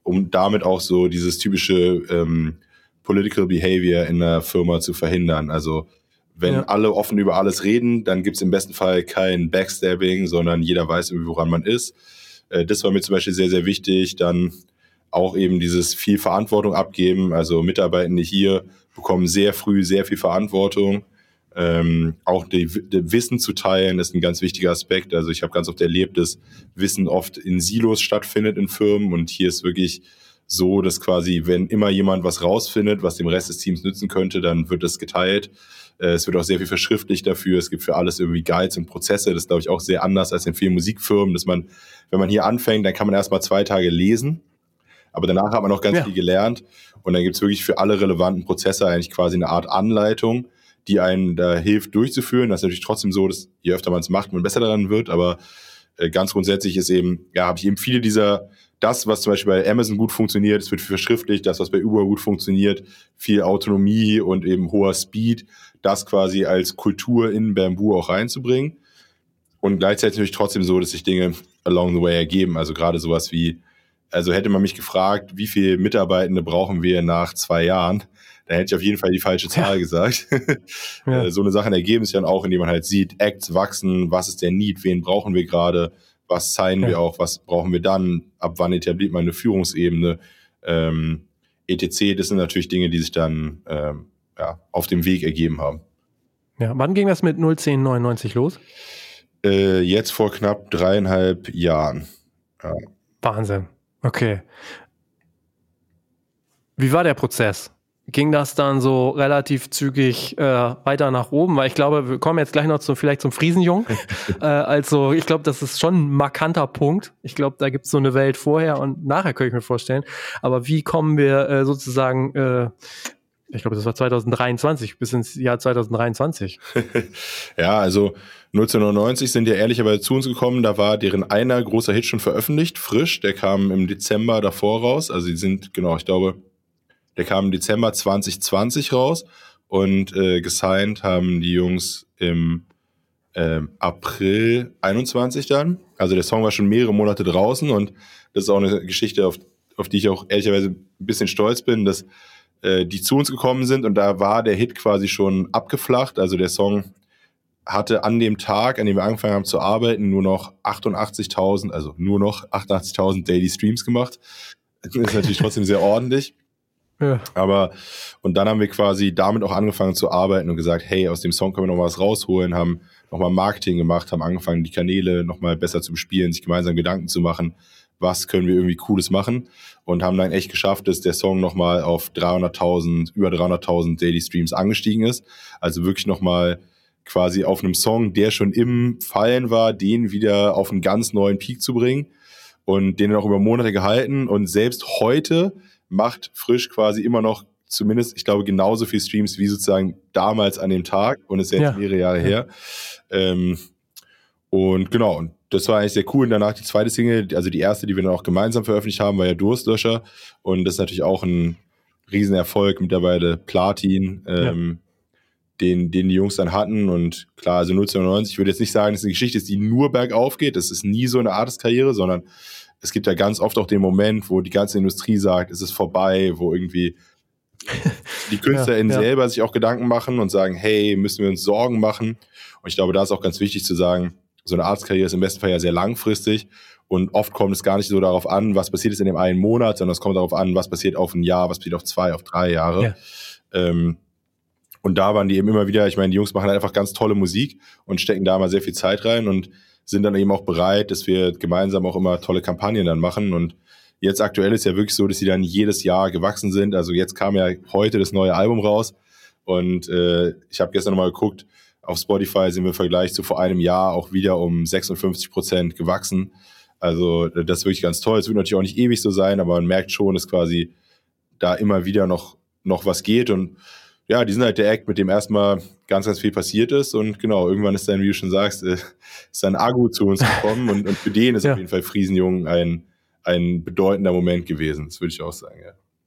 um damit auch so dieses typische Political Behavior in einer Firma zu verhindern. Also wenn alle offen über alles reden, dann gibt es im besten Fall kein Backstabbing, sondern jeder weiß, woran man ist. Das war mir zum Beispiel sehr, sehr wichtig. Dann auch eben dieses viel Verantwortung abgeben. Also Mitarbeitende hier bekommen sehr früh sehr viel Verantwortung. Auch die Wissen zu teilen ist ein ganz wichtiger Aspekt. Also ich habe ganz oft erlebt, dass Wissen oft in Silos stattfindet in Firmen. Und hier ist wirklich so, dass quasi, wenn immer jemand was rausfindet, was dem Rest des Teams nützen könnte, dann wird es geteilt. Es wird auch sehr viel verschriftlicht dafür. Es gibt für alles irgendwie Guides und Prozesse. Das ist, glaube ich, auch sehr anders als in vielen Musikfirmen, dass man, wenn man hier anfängt, dann kann man erstmal 2 Tage lesen. Aber danach hat man noch ganz viel gelernt. Und dann gibt es wirklich für alle relevanten Prozesse eigentlich quasi eine Art Anleitung, die einen da hilft durchzuführen. Das ist natürlich trotzdem so, dass je öfter man es macht, man besser daran wird. Aber ganz grundsätzlich ist eben, habe ich eben viele das, was zum Beispiel bei Amazon gut funktioniert, es wird verschriftlicht, das, was bei Uber gut funktioniert, viel Autonomie und eben hoher Speed, das quasi als Kultur in Bamboo auch reinzubringen. Und gleichzeitig natürlich trotzdem so, dass sich Dinge along the way ergeben. Also gerade sowas wie, also hätte man mich gefragt, wie viele Mitarbeitende brauchen wir nach 2 Jahren, dann hätte ich auf jeden Fall die falsche Zahl gesagt. So eine Sache ergeben sich dann auch, indem man halt sieht, Acts wachsen, was ist der Need, wen brauchen wir gerade, was zeigen wir auch, was brauchen wir dann, ab wann etabliert man eine Führungsebene, etc. Das sind natürlich Dinge, die sich dann auf dem Weg ergeben haben. Ja, wann ging das mit 01099 los? Jetzt vor knapp 3,5 Jahren. Ja. Wahnsinn. Okay. Wie war der Prozess? Ging das dann so relativ zügig weiter nach oben? Weil ich glaube, wir kommen jetzt gleich noch vielleicht zum Friesenjungen. Also ich glaube, das ist schon ein markanter Punkt. Ich glaube, da gibt es so eine Welt vorher und nachher, könnte ich mir vorstellen. Aber wie kommen wir sozusagen, ich glaube, das war 2023, bis ins Jahr 2023? Ja, also 1999 sind ja ehrlicherweise zu uns gekommen. Da war deren einer großer Hit schon veröffentlicht, frisch. Der kam im Dezember davor raus. Also die sind, genau, ich glaube, der kam im Dezember 2020 raus und gesigned haben die Jungs im April 21 dann. Also der Song war schon mehrere Monate draußen und das ist auch eine Geschichte, auf die ich auch ehrlicherweise ein bisschen stolz bin, dass die zu uns gekommen sind und da war der Hit quasi schon abgeflacht. Also der Song hatte an dem Tag, an dem wir angefangen haben zu arbeiten, nur noch 88.000 Daily Streams gemacht. Das ist natürlich trotzdem sehr ordentlich. Ja. Aber, und dann haben wir quasi damit auch angefangen zu arbeiten und gesagt, hey, aus dem Song können wir noch was rausholen, haben nochmal Marketing gemacht, haben angefangen, die Kanäle nochmal besser zu bespielen, sich gemeinsam Gedanken zu machen, was können wir irgendwie Cooles machen und haben dann echt geschafft, dass der Song nochmal auf über 300.000 Daily Streams angestiegen ist. Also wirklich nochmal quasi auf einem Song, der schon im Fallen war, den wieder auf einen ganz neuen Peak zu bringen und den auch über Monate gehalten und selbst heute macht Frisch quasi immer noch zumindest, ich glaube, genauso viel Streams wie sozusagen damals an dem Tag und ist jetzt mehrere Jahre her. Und genau, und das war eigentlich sehr cool. Und danach die zweite Single, also die erste, die wir dann auch gemeinsam veröffentlicht haben, war ja Durstlöscher. Und das ist natürlich auch ein Riesenerfolg, mittlerweile Platin, den die Jungs dann hatten. Und klar, also 092, ich würde jetzt nicht sagen, dass es eine Geschichte ist, die nur bergauf geht. Das ist nie so eine Artist-Karriere, sondern es gibt ja ganz oft auch den Moment, wo die ganze Industrie sagt, es ist vorbei, wo irgendwie die KünstlerInnen selber sich auch Gedanken machen und sagen, hey, müssen wir uns Sorgen machen? Und ich glaube, da ist auch ganz wichtig zu sagen, so eine Arztkarriere ist im besten Fall ja sehr langfristig und oft kommt es gar nicht so darauf an, was passiert ist in dem einen Monat, sondern es kommt darauf an, was passiert auf ein Jahr, was passiert auf 2, auf 3 Jahre. Ja. Und da waren die eben immer wieder, ich meine, die Jungs machen halt einfach ganz tolle Musik und stecken da mal sehr viel Zeit rein und sind dann eben auch bereit, dass wir gemeinsam auch immer tolle Kampagnen dann machen. Und jetzt aktuell ist ja wirklich so, dass sie dann jedes Jahr gewachsen sind. Also jetzt kam ja heute das neue Album raus und ich habe gestern nochmal geguckt, auf Spotify sind wir im Vergleich zu vor einem Jahr auch wieder um 56% gewachsen. Also das ist wirklich ganz toll. Es wird natürlich auch nicht ewig so sein, aber man merkt schon, dass quasi da immer wieder noch was geht. Und ja, die sind halt der Act, mit dem erstmal ganz, ganz viel passiert ist. Und genau, irgendwann ist dann, wie du schon sagst, ist dann Agu zu uns gekommen. und für den ist auf jeden Fall Friesenjungen ein bedeutender Moment gewesen. Das würde ich auch sagen, ja.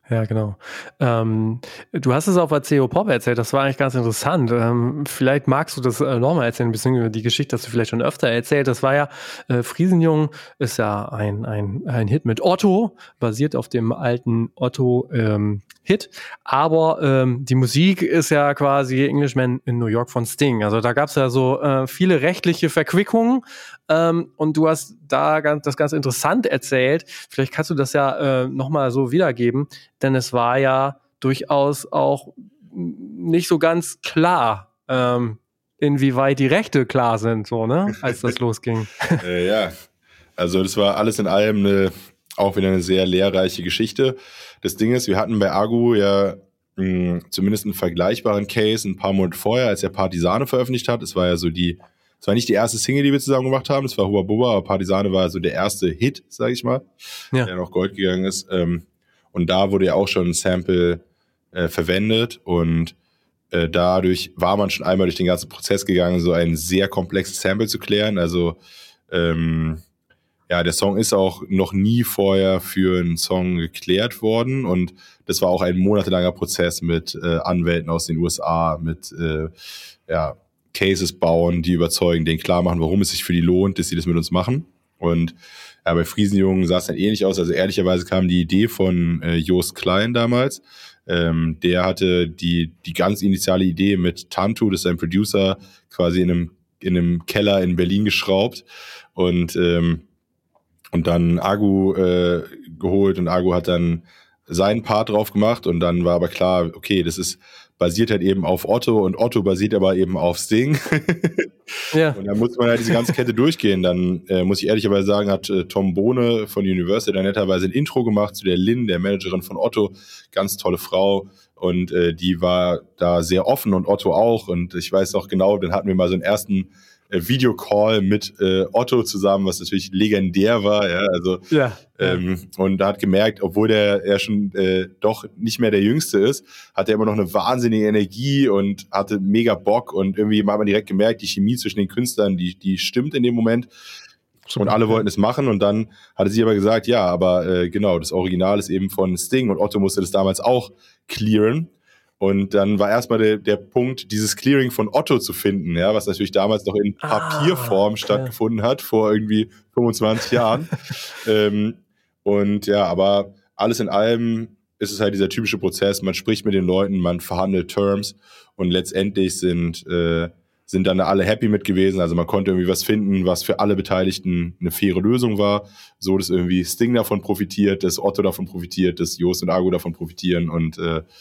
Ja, genau. Du hast es auf der CO Pop erzählt, das war eigentlich ganz interessant. Vielleicht magst du das nochmal erzählen, beziehungsweise die Geschichte hast du vielleicht schon öfter erzählt. Das war ja, Friesenjung ist ja ein Hit mit Otto, basiert auf dem alten Otto Hit, aber die Musik ist ja quasi Englishman in New York von Sting. Also da gab es ja so viele rechtliche Verquickungen. Und du hast da das ganz interessant erzählt. Vielleicht kannst du das ja nochmal so wiedergeben, denn es war ja durchaus auch nicht so ganz klar, inwieweit die Rechte klar sind, so, ne, als das losging. Ja, also das war alles in allem auch wieder eine sehr lehrreiche Geschichte. Das Ding ist, wir hatten bei Agu ja zumindest einen vergleichbaren Case ein paar Monate vorher, als er Partisane veröffentlicht hat. Es war nicht die erste Single, die wir zusammen gemacht haben, es war Hubba Bubba, aber Partisane war so der erste Hit, sag ich mal, der noch Gold gegangen ist. Und da wurde ja auch schon ein Sample verwendet und dadurch war man schon einmal durch den ganzen Prozess gegangen, so ein sehr komplexes Sample zu klären. Also der Song ist auch noch nie vorher für einen Song geklärt worden und das war auch ein monatelanger Prozess mit Anwälten aus den USA, mit Cases bauen, die überzeugen, denen klar machen, warum es sich für die lohnt, dass sie das mit uns machen. Und bei Friesenjungen sah es dann ähnlich aus. Also ehrlicherweise kam die Idee von Joost Klein damals. Der hatte die ganz initiale Idee mit Tantu, das ist ein Producer, quasi in einem Keller in Berlin geschraubt und dann Agu geholt und Agu hat dann seinen Part drauf gemacht und dann war aber klar, okay, das basiert halt eben auf Otto und Otto basiert aber eben auf Sting. Ja. Und dann muss man halt diese ganze Kette durchgehen. Dann muss ich ehrlicherweise sagen, hat Tom Bohne von Universal dann netterweise ein Intro gemacht zu der Lynn, der Managerin von Otto. Ganz tolle Frau und die war da sehr offen und Otto auch und ich weiß noch genau, dann hatten wir mal so einen ersten Videocall mit Otto zusammen, was natürlich legendär war, ja, also und da hat gemerkt, obwohl er schon doch nicht mehr der Jüngste ist, hat er immer noch eine wahnsinnige Energie und hatte mega Bock und irgendwie hat man direkt gemerkt, die Chemie zwischen den Künstlern, die stimmt in dem Moment und alle wollten es machen und dann hatte sie aber gesagt, ja, aber genau, das Original ist eben von Sting und Otto musste das damals auch clearen. Und dann war erstmal der Punkt, dieses Clearing von Otto zu finden, ja, was natürlich damals noch in Papierform stattgefunden hat, vor irgendwie 25 Jahren. Und ja, aber alles in allem ist es halt dieser typische Prozess, man spricht mit den Leuten, man verhandelt Terms und letztendlich sind dann alle happy mit gewesen. Also man konnte irgendwie was finden, was für alle Beteiligten eine faire Lösung war, so dass irgendwie Sting davon profitiert, dass Otto davon profitiert, dass Joost und Agu davon profitieren und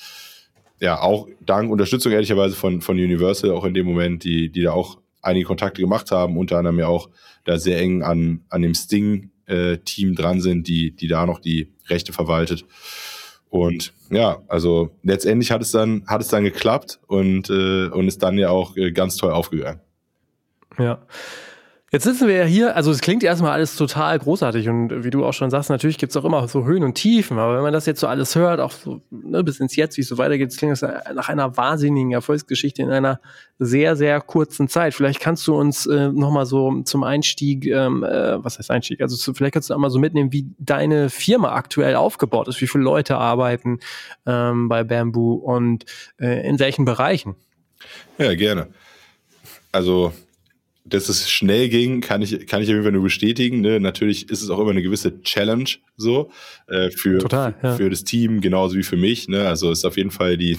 auch dank Unterstützung ehrlicherweise von Universal auch in dem Moment, die da auch einige Kontakte gemacht haben, unter anderem ja auch da sehr eng an dem Sting-Team dran sind, die da noch die Rechte verwaltet. Und ja, also letztendlich hat es dann geklappt und ist dann ja auch ganz toll aufgegangen. Ja. Jetzt sitzen wir ja hier, also es klingt erstmal alles total großartig und wie du auch schon sagst, natürlich gibt es auch immer so Höhen und Tiefen, aber wenn man das jetzt so alles hört, auch so bis ins Jetzt, wie es so weitergeht, klingt das nach einer wahnsinnigen Erfolgsgeschichte in einer sehr, sehr kurzen Zeit. Vielleicht kannst du uns nochmal so zum Einstieg, was heißt Einstieg, also vielleicht kannst du einmal so mitnehmen, wie deine Firma aktuell aufgebaut ist, wie viele Leute arbeiten bei Bamboo und in welchen Bereichen? Ja, gerne. Also dass es schnell ging, kann ich auf jeden Fall nur bestätigen. Ne? Natürlich ist es auch immer eine gewisse Challenge so für das Team, genauso wie für mich. Ne? Also ist auf jeden Fall die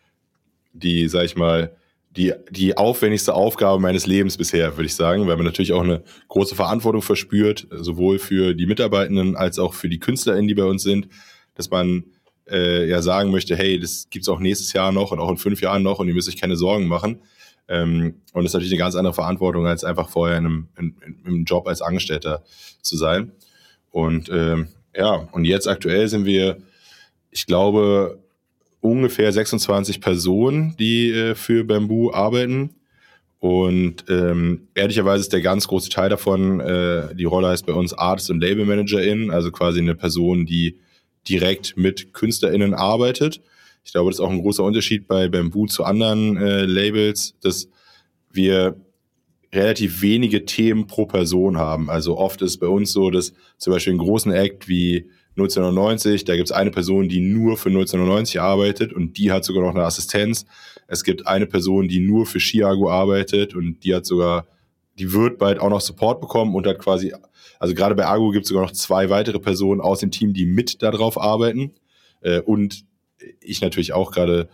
sag ich mal, die aufwendigste Aufgabe meines Lebens bisher, würde ich sagen, weil man natürlich auch eine große Verantwortung verspürt, sowohl für die Mitarbeitenden als auch für die KünstlerInnen, die bei uns sind, dass man sagen möchte, hey, das gibt's auch nächstes Jahr noch und auch in 5 Jahren noch und ihr müsst euch keine Sorgen machen. Und das ist natürlich eine ganz andere Verantwortung, als einfach vorher im Job als Angestellter zu sein. Und und jetzt aktuell sind wir, ich glaube, ungefähr 26 Personen, die für Bamboo arbeiten. Und ehrlicherweise ist der ganz große Teil davon, die Rolle heißt bei uns Artist- und Label-ManagerInnen, also quasi eine Person, die direkt mit KünstlerInnen arbeitet. Ich glaube, das ist auch ein großer Unterschied bei Bamboo zu anderen Labels, dass wir relativ wenige Themen pro Person haben. Also oft ist bei uns so, dass zum Beispiel einen großen Act wie 1990, da gibt es eine Person, die nur für 1990 arbeitet und die hat sogar noch eine Assistenz. Es gibt eine Person, die nur für Chiago arbeitet und die wird bald auch noch Support bekommen und hat quasi, also gerade bei Argo gibt es sogar noch 2 weitere Personen aus dem Team, die mit darauf arbeiten. Und ich natürlich auch gerade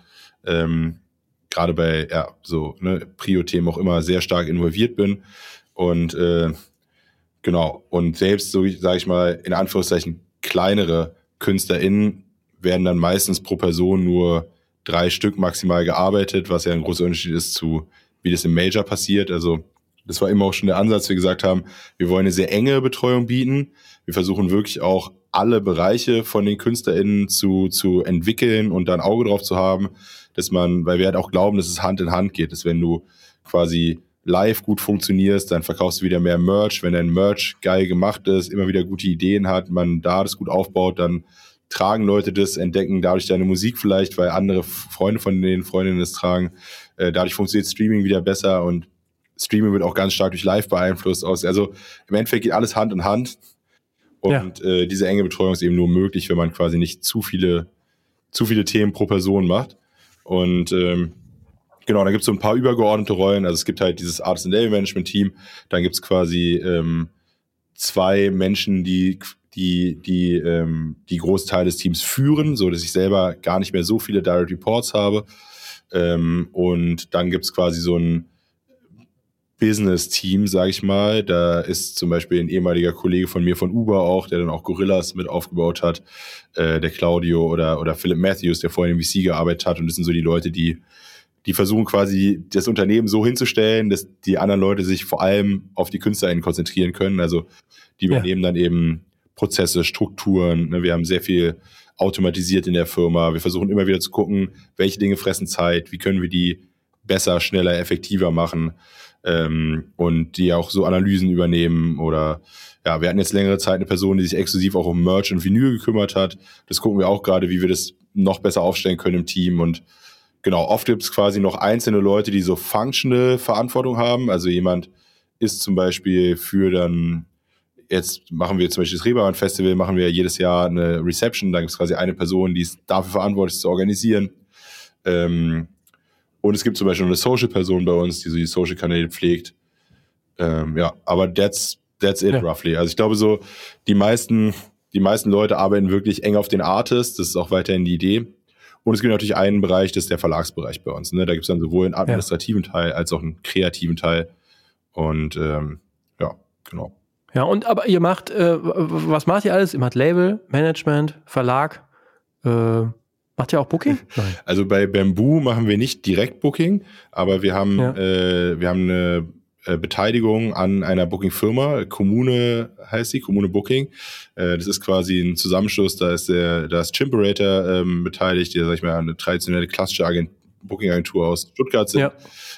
bei Prio-Themen auch immer sehr stark involviert bin. Und genau, und selbst so, sage ich mal, in Anführungszeichen kleinere KünstlerInnen werden dann meistens pro Person nur 3 Stück maximal gearbeitet, was ja ein großer Unterschied ist zu, wie das im Major passiert. Also das war immer auch schon der Ansatz, wir gesagt haben, wir wollen eine sehr enge Betreuung bieten. Wir versuchen wirklich auch alle Bereiche von den KünstlerInnen zu entwickeln und da ein Auge drauf zu haben, weil wir halt auch glauben, dass es Hand in Hand geht, dass wenn du quasi live gut funktionierst, dann verkaufst du wieder mehr Merch. Wenn dein Merch geil gemacht ist, immer wieder gute Ideen hat, man da das gut aufbaut, dann tragen Leute das, entdecken dadurch deine Musik vielleicht, weil andere Freunde von den Freundinnen das tragen. Dadurch funktioniert Streaming wieder besser und Streaming wird auch ganz stark durch Live beeinflusst. Also im Endeffekt geht alles Hand in Hand und diese enge Betreuung ist eben nur möglich, wenn man quasi nicht zu viele Themen pro Person macht. Und genau, dann gibt es so ein paar übergeordnete Rollen. Also es gibt halt dieses Artist and Label Management Team. Dann gibt es quasi 2 Menschen, die Großteil des Teams führen, so dass ich selber gar nicht mehr so viele Direct Reports habe. Und dann gibt es quasi so ein Business-Team, sage ich mal. Da ist zum Beispiel ein ehemaliger Kollege von mir von Uber auch, der dann auch Gorillas mit aufgebaut hat, der Claudio oder Philip Matthews, der vorhin im VC gearbeitet hat. Und das sind so die Leute, die versuchen quasi das Unternehmen so hinzustellen, dass die anderen Leute sich vor allem auf die KünstlerInnen konzentrieren können. Also die übernehmen dann eben Prozesse, Strukturen. Ne? Wir haben sehr viel automatisiert in der Firma. Wir versuchen immer wieder zu gucken, welche Dinge fressen Zeit, wie können wir die besser, schneller, effektiver machen und die auch so Analysen übernehmen. Oder ja, wir hatten jetzt längere Zeit eine Person, die sich exklusiv auch um Merch und Vinyl gekümmert hat. Das gucken wir auch gerade, wie wir das noch besser aufstellen können im Team. Und genau, oft gibt es quasi noch einzelne Leute, die so functional Verantwortung haben. Also jemand ist zum Beispiel jetzt machen wir zum Beispiel das Reeperbahn Festival, machen wir jedes Jahr eine Reception. Da gibt es quasi eine Person, die ist dafür verantwortlich, zu organisieren. Und es gibt zum Beispiel eine Social-Person bei uns, die so die Social-Kanäle pflegt. Aber that's it roughly. Also ich glaube so, die meisten Leute arbeiten wirklich eng auf den Artist. Das ist auch weiterhin die Idee. Und es gibt natürlich einen Bereich, das ist der Verlagsbereich bei uns. Ne? Da gibt es dann sowohl einen administrativen Teil als auch einen kreativen Teil. Und genau. Ja, aber ihr macht, was macht ihr alles? Ihr macht Label, Management, Verlag, macht ihr auch Booking? Nein. Also bei Bamboo machen wir nicht direkt Booking, aber wir haben eine Beteiligung an einer Booking-Firma, Kommune heißt sie, Kommune Booking. Das ist quasi ein Zusammenschluss, da ist Chimperator beteiligt, die, sag ich mal, eine traditionelle klassische Booking-Agentur aus Stuttgart sind. Ja.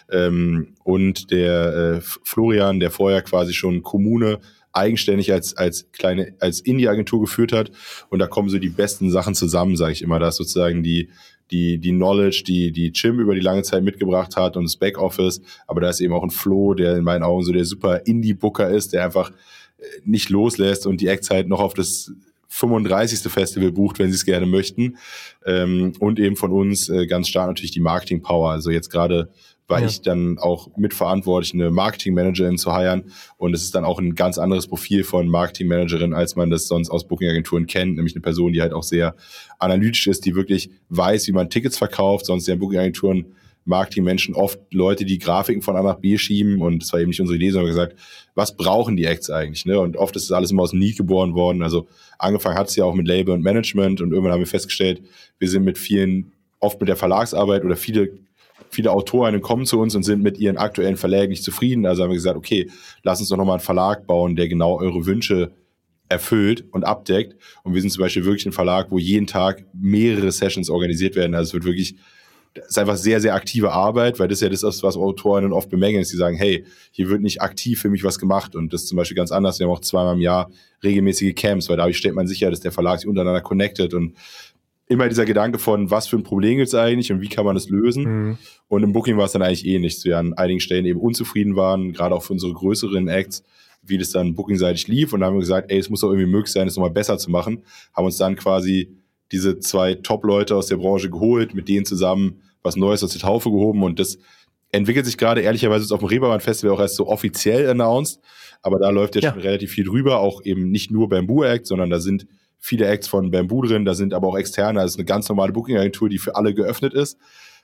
Und der Florian, der vorher quasi schon Kommune eigenständig als Indie-Agentur geführt hat. Und da kommen so die besten Sachen zusammen, sage ich immer. Da ist sozusagen die Knowledge, die Chim über die lange Zeit mitgebracht hat und das Backoffice. Aber da ist eben auch ein Flo, der in meinen Augen so der super Indie-Booker ist, der einfach nicht loslässt und die Acts halt noch auf das 35. Festival bucht, wenn sie es gerne möchten. Und eben von uns ganz stark natürlich die Marketing-Power. Also jetzt gerade war ich dann auch mitverantwortlich, eine Marketing-Managerin zu hiren. Und es ist dann auch ein ganz anderes Profil von Marketing-Managerin, als man das sonst aus Booking-Agenturen kennt. Nämlich eine Person, die halt auch sehr analytisch ist, die wirklich weiß, wie man Tickets verkauft. Sonst sind Booking-Agenturen Marketing-Menschen oft Leute, die Grafiken von A nach B schieben. Und das war eben nicht unsere Idee, sondern gesagt, was brauchen die Acts eigentlich? Ne? Und oft ist das alles immer aus dem Need geboren worden. Also angefangen hat es ja auch mit Label und Management. Und irgendwann haben wir festgestellt, wir sind oft mit der Verlagsarbeit oder viele Autorinnen kommen zu uns und sind mit ihren aktuellen Verlagen nicht zufrieden. Also haben wir gesagt, okay, lass uns doch nochmal einen Verlag bauen, der genau eure Wünsche erfüllt und abdeckt. Und wir sind zum Beispiel wirklich ein Verlag, wo jeden Tag mehrere Sessions organisiert werden. Also es wird wirklich, das ist einfach sehr, sehr aktive Arbeit, weil das ist ja das, was Autorinnen oft bemängeln, dass sie sagen, hey, hier wird nicht aktiv für mich was gemacht. Und das ist zum Beispiel ganz anders. Wir haben auch 2-mal im Jahr regelmäßige Camps, weil dadurch stellt man sicher, dass der Verlag sich untereinander connectet und immer dieser Gedanke von, was für ein Problem gibt es eigentlich und wie kann man das lösen? Mhm. Und im Booking war es dann eigentlich ähnlich, dass wir an einigen Stellen eben unzufrieden waren, gerade auch für unsere größeren Acts, wie das dann bookingseitig lief. Und dann haben wir gesagt, ey, es muss doch irgendwie möglich sein, das nochmal besser zu machen. Haben uns dann quasi diese 2 Top-Leute aus der Branche geholt, mit denen zusammen was Neues aus der Taufe gehoben. Und das entwickelt sich gerade ehrlicherweise jetzt auf dem Reeperbahn-Festival auch erst so offiziell announced. Aber da läuft ja schon relativ viel drüber, auch eben nicht nur Bamboo Act, sondern da sind viele Acts von Bamboo drin, da sind aber auch externe, also eine ganz normale Booking-Agentur, die für alle geöffnet ist.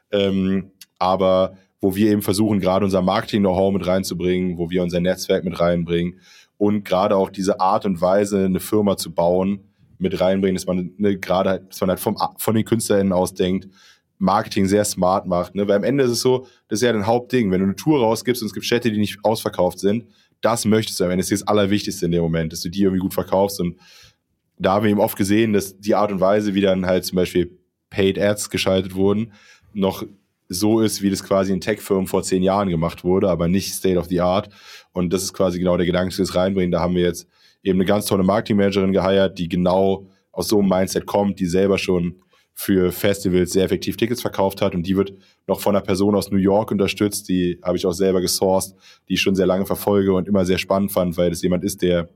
Aber wo wir eben versuchen, gerade unser Marketing-Know-how mit reinzubringen, wo wir unser Netzwerk mit reinbringen und gerade auch diese Art und Weise, eine Firma zu bauen, mit reinbringen, dass man dass man halt von den KünstlerInnen aus denkt, Marketing sehr smart macht, ne? Weil am Ende ist es so, das ist ja ein Hauptding, wenn du eine Tour rausgibst und es gibt Städte, die nicht ausverkauft sind, das möchtest du am Ende, das ist das Allerwichtigste in dem Moment, dass du die irgendwie gut verkaufst. Und da haben wir eben oft gesehen, dass die Art und Weise, wie dann halt zum Beispiel Paid Ads geschaltet wurden, noch so ist, wie das quasi in Tech-Firmen vor 10 Jahren gemacht wurde, aber nicht State of the Art. Und das ist quasi genau der Gedanke, dass wir es reinbringen. Da haben wir jetzt eben eine ganz tolle Marketing-Managerin geheiert, die genau aus so einem Mindset kommt, die selber schon für Festivals sehr effektiv Tickets verkauft hat. Und die wird noch von einer Person aus New York unterstützt. Die habe ich auch selber gesourced, die ich schon sehr lange verfolge und immer sehr spannend fand, weil das jemand ist, der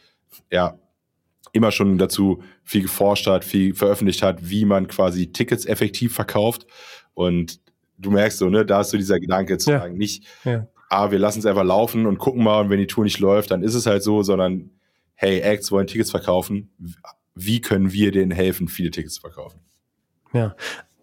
ja immer schon dazu viel geforscht hat, viel veröffentlicht hat, wie man quasi Tickets effektiv verkauft. Und du merkst so, ne, da ist so dieser Gedanke zu sagen, nicht, wir lassen es einfach laufen und gucken mal, und wenn die Tour nicht läuft, dann ist es halt so, sondern hey, Acts wollen Tickets verkaufen. Wie können wir denen helfen, viele Tickets zu verkaufen? Ja.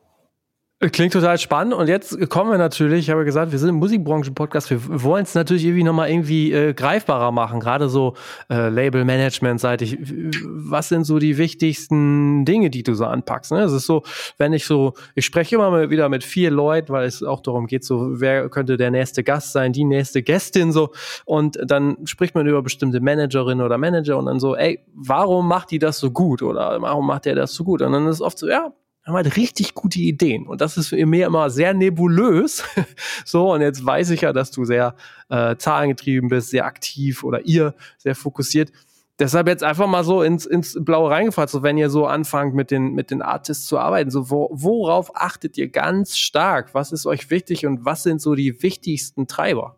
Klingt total spannend. Und jetzt kommen wir natürlich, ich habe ja gesagt, wir sind im Musikbranchen-Podcast, wir wollen es natürlich irgendwie greifbarer machen, gerade so Label-Management-seitig. Was sind so die wichtigsten Dinge, die du so anpackst? Ne? Es ist so, ich spreche immer wieder mit 4 Leuten, weil es auch darum geht, so, wer könnte der nächste Gast sein, die nächste Gästin, so. Und dann spricht man über bestimmte Managerinnen oder Manager und dann so, ey, warum macht die das so gut? Oder warum macht der das so gut? Und dann ist es oft so, haben halt richtig gute Ideen. Und das ist für mir immer sehr nebulös. So, und jetzt weiß ich ja, dass du sehr zahlengetrieben bist, sehr aktiv oder ihr sehr fokussiert. Deshalb jetzt einfach mal so ins Blaue reingefragt, so wenn ihr so anfangt mit den Artists zu arbeiten, so worauf achtet ihr ganz stark? Was ist euch wichtig und was sind so die wichtigsten Treiber?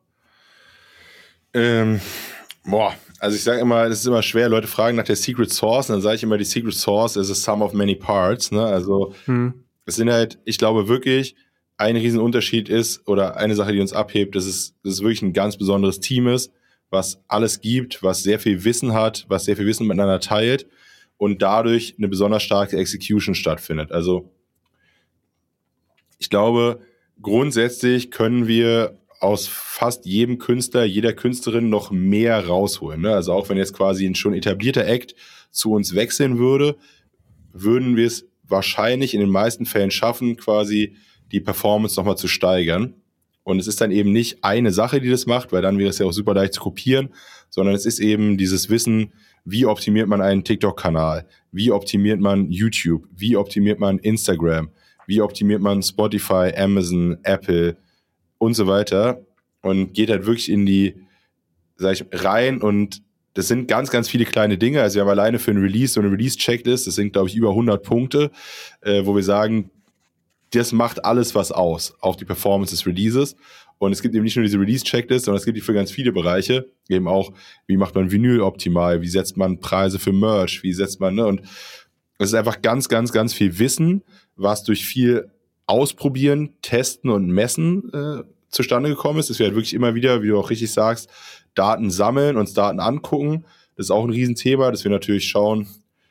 Also ich sage immer, es ist immer schwer, Leute fragen nach der Secret Sauce, und dann sage ich immer, die Secret Sauce is a sum of many parts, ne? Also es sind halt, ich glaube wirklich, ein Riesenunterschied ist, oder eine Sache, die uns abhebt, dass es wirklich ein ganz besonderes Team ist, was alles gibt, was sehr viel Wissen hat, was sehr viel Wissen miteinander teilt und dadurch eine besonders starke Execution stattfindet. Also ich glaube, grundsätzlich können wir aus fast jedem Künstler, jeder Künstlerin noch mehr rausholen. Ne? Also auch wenn jetzt quasi ein schon etablierter Act zu uns wechseln würde, würden wir es wahrscheinlich in den meisten Fällen schaffen, quasi die Performance nochmal zu steigern. Und es ist dann eben nicht eine Sache, die das macht, weil dann wäre es ja auch super leicht zu kopieren, sondern es ist eben dieses Wissen, wie optimiert man einen TikTok-Kanal, wie optimiert man YouTube, wie optimiert man Instagram, wie optimiert man Spotify, Amazon, Apple und so weiter, und geht halt wirklich in die, rein, und das sind ganz, ganz viele kleine Dinge. Also wir haben alleine für ein Release so eine Release-Checklist, das sind, glaube ich, über 100 Punkte, wo wir sagen, das macht alles was aus, auch die Performance des Releases. Und es gibt eben nicht nur diese Release-Checklist, sondern es gibt die für ganz viele Bereiche, eben auch, wie macht man Vinyl optimal, wie setzt man Preise für Merch, wie setzt man, ne? Und es ist einfach ganz, ganz, ganz viel Wissen, was durch viel Ausprobieren, Testen und Messen zustande gekommen ist, dass wir halt wirklich immer wieder, wie du auch richtig sagst, Daten sammeln, uns Daten angucken. Das ist auch ein Riesenthema, dass wir natürlich schauen,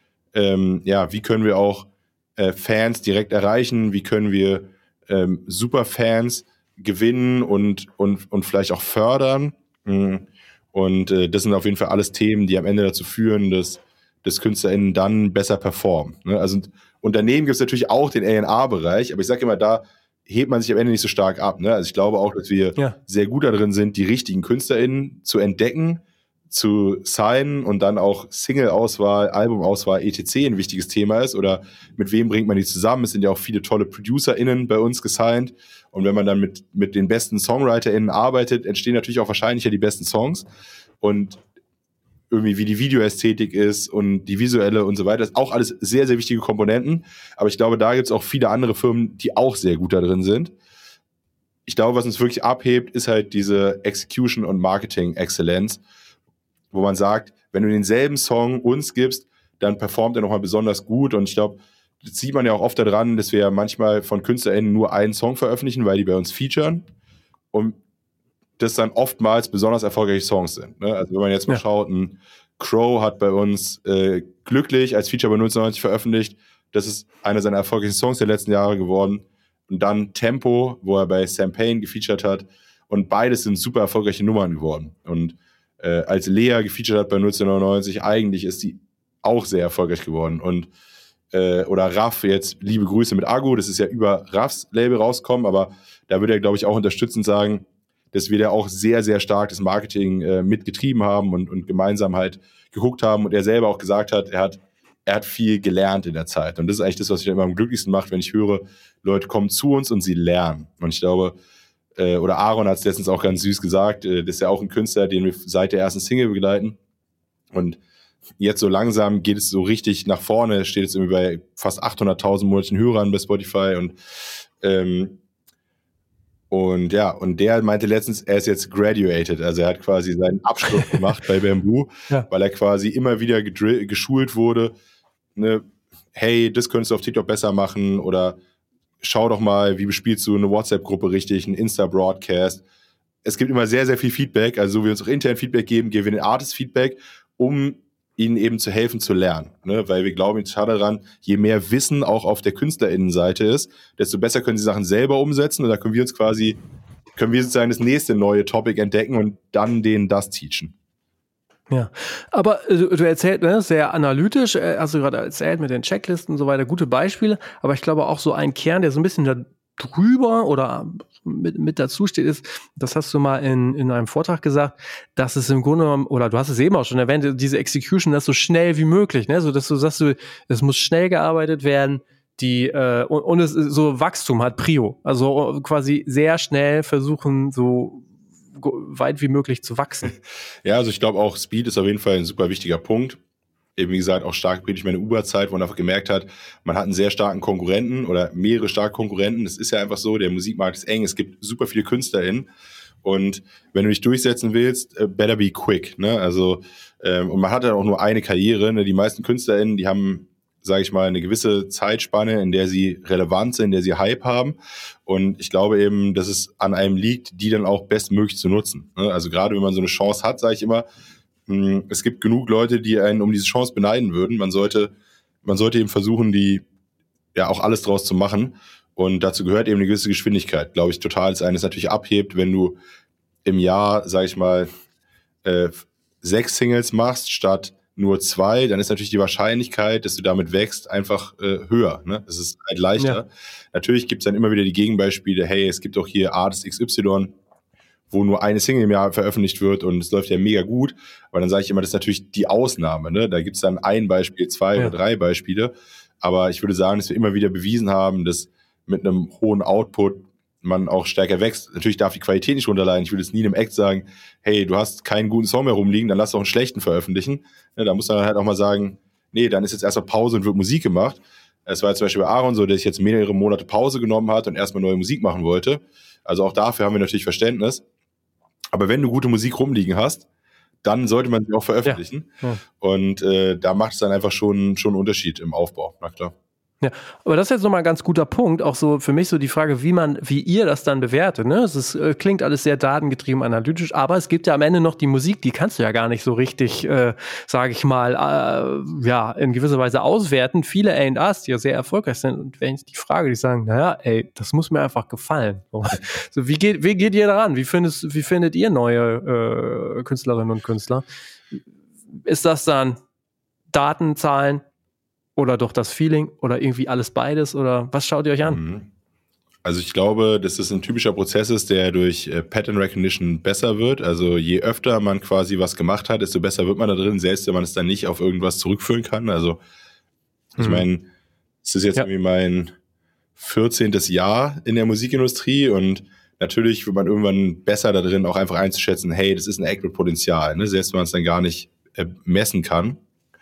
wie können wir auch Fans direkt erreichen, wie können wir Superfans gewinnen und vielleicht auch fördern. Und das sind auf jeden Fall alles Themen, die am Ende dazu führen, dass KünstlerInnen dann besser performen. Ne? Also Unternehmen gibt es natürlich auch den A&R-Bereich, aber ich sage immer, da hebt man sich am Ende nicht so stark ab. Ne? Also ich glaube auch, dass wir sehr gut darin sind, die richtigen KünstlerInnen zu entdecken, zu signen und dann auch Single-Auswahl, Albumauswahl, etc. ein wichtiges Thema ist. Oder mit wem bringt man die zusammen? Es sind ja auch viele tolle ProducerInnen bei uns gesigned. Und wenn man dann mit den besten SongwriterInnen arbeitet, entstehen natürlich auch wahrscheinlicher die besten Songs. Und irgendwie wie die Videoästhetik ist und die visuelle und so weiter, ist auch alles sehr, sehr wichtige Komponenten. Aber ich glaube, da gibt es auch viele andere Firmen, die auch sehr gut da drin sind. Ich glaube, was uns wirklich abhebt, ist halt diese Execution und Marketing-Exzellenz, wo man sagt, wenn du denselben Song uns gibst, dann performt er nochmal besonders gut. Und ich glaube, das sieht man ja auch oft daran, dass wir ja manchmal von KünstlerInnen nur einen Song veröffentlichen, weil die bei uns featuren. Und das dann oftmals besonders erfolgreiche Songs sind. Ne? Also wenn man jetzt mal schaut, ein Crow hat bei uns Glücklich als Feature bei 090 veröffentlicht. Das ist einer seiner erfolgreichsten Songs der letzten Jahre geworden. Und dann Tempo, wo er bei Sam Payne gefeatured hat. Und beides sind super erfolgreiche Nummern geworden. Und als Lea gefeatured hat bei 1999, eigentlich ist die auch sehr erfolgreich geworden. Und oder Raff, jetzt liebe Grüße mit Agu, das ist ja über Raffs Label rauskommen, aber da würde er, glaube ich, auch unterstützend sagen, dass wir da auch sehr, sehr stark das Marketing mitgetrieben haben und gemeinsam halt geguckt haben und er selber auch gesagt hat, er hat viel gelernt in der Zeit. Und das ist eigentlich das, was mich immer am glücklichsten macht, wenn ich höre, Leute kommen zu uns und sie lernen. Und ich glaube, oder Aaron hat es letztens auch ganz süß gesagt, das ist ja auch ein Künstler, den wir seit der ersten Single begleiten. Und jetzt so langsam geht es so richtig nach vorne, steht jetzt irgendwie bei fast 800.000 monatlichen Hörern bei Spotify und der meinte letztens, er ist jetzt graduated, also er hat quasi seinen Abschluss gemacht bei Bamboo, weil er quasi immer wieder geschult wurde, ne, hey, das könntest du auf TikTok besser machen oder schau doch mal, wie bespielst du eine WhatsApp-Gruppe richtig, ein Insta-Broadcast. Es gibt immer sehr, sehr viel Feedback, also so wie wir uns auch intern Feedback geben wir den Artist Feedback, um ihnen eben zu helfen, zu lernen. Ne? Weil wir glauben total daran, je mehr Wissen auch auf der KünstlerInnenseite ist, desto besser können sie Sachen selber umsetzen und da können wir sozusagen das nächste neue Topic entdecken und dann denen das teachen. Ja, aber du erzählst, ne, sehr analytisch, hast du gerade erzählt mit den Checklisten und so weiter, gute Beispiele, aber ich glaube auch so ein Kern, der so ein bisschen da drüber oder mit dazu steht, ist, das hast du mal in einem Vortrag gesagt, dass es im Grunde genommen, oder du hast es eben auch schon erwähnt, diese Execution, das so schnell wie möglich, ne, so dass du sagst, es muss schnell gearbeitet werden, und es so Wachstum hat Prio, also quasi sehr schnell versuchen, so weit wie möglich zu wachsen. Ja, also ich glaube auch, Speed ist auf jeden Fall ein super wichtiger Punkt. Eben wie gesagt, auch stark predigt meine Uber-Zeit, wo man einfach gemerkt hat, man hat einen sehr starken Konkurrenten oder mehrere starke Konkurrenten. Das ist ja einfach so, der Musikmarkt ist eng, es gibt super viele KünstlerInnen und wenn du dich durchsetzen willst, better be quick. Ne? Also und man hat ja auch nur eine Karriere. Ne? Die meisten KünstlerInnen, die haben, sage ich mal, eine gewisse Zeitspanne, in der sie relevant sind, in der sie Hype haben. Und ich glaube eben, dass es an einem liegt, die dann auch bestmöglich zu nutzen. Ne? Also gerade wenn man so eine Chance hat, sage ich immer, es gibt genug Leute, die einen um diese Chance beneiden würden. Man sollte eben versuchen, die ja auch alles draus zu machen. Und dazu gehört eben eine gewisse Geschwindigkeit, glaube ich, total. Das eine ist natürlich abhebt, wenn du im Jahr, sage ich mal, 6 Singles machst statt nur 2, dann ist natürlich die Wahrscheinlichkeit, dass du damit wächst, einfach höher. Ne? Das ist halt leichter. Ja. Natürlich gibt es dann immer wieder die Gegenbeispiele. Hey, es gibt auch hier Artist XY, wo nur eine Single im Jahr veröffentlicht wird und es läuft ja mega gut. Aber dann sage ich immer, das ist natürlich die Ausnahme. Ne? Da gibt es dann ein Beispiel, 2 oder 3 Beispiele. Aber ich würde sagen, dass wir immer wieder bewiesen haben, dass mit einem hohen Output man auch stärker wächst. Natürlich darf die Qualität nicht runterleiden. Ich würde jetzt nie einem Act sagen, hey, du hast keinen guten Song mehr rumliegen, dann lass doch einen schlechten veröffentlichen. Ne? Da muss man halt auch mal sagen, nee, dann ist jetzt erstmal Pause und wird Musik gemacht. Es war zum Beispiel bei Aaron so, der sich jetzt mehrere Monate Pause genommen hat und erstmal neue Musik machen wollte. Also auch dafür haben wir natürlich Verständnis. Aber wenn du gute Musik rumliegen hast, dann sollte man sie auch veröffentlichen. Ja. Und da macht es dann einfach schon einen Unterschied im Aufbau, na klar. Ja, aber das ist jetzt nochmal ein ganz guter Punkt, auch so für mich so die Frage, wie ihr das dann bewertet, ne? Klingt alles sehr datengetrieben, analytisch, aber es gibt ja am Ende noch die Musik, die kannst du ja gar nicht so richtig, sage ich mal, in gewisser Weise auswerten. Viele A&Rs, die ja sehr erfolgreich sind, und wenn ich die frage, die sagen, naja, ey, das muss mir einfach gefallen. So, wie geht ihr daran? Wie findet ihr neue Künstlerinnen und Künstler? Ist das dann Daten, Zahlen? Oder doch das Feeling oder irgendwie alles beides oder was schaut ihr euch an? Also ich glaube, dass das ein typischer Prozess ist, der durch Pattern Recognition besser wird. Also je öfter man quasi was gemacht hat, desto besser wird man da drin, selbst wenn man es dann nicht auf irgendwas zurückführen kann. Also ich meine, es ist jetzt irgendwie mein 14. Jahr in der Musikindustrie und natürlich wird man irgendwann besser da drin, auch einfach einzuschätzen, hey, das ist ein Act mit Potenzial, ne? Selbst wenn man es dann gar nicht messen kann.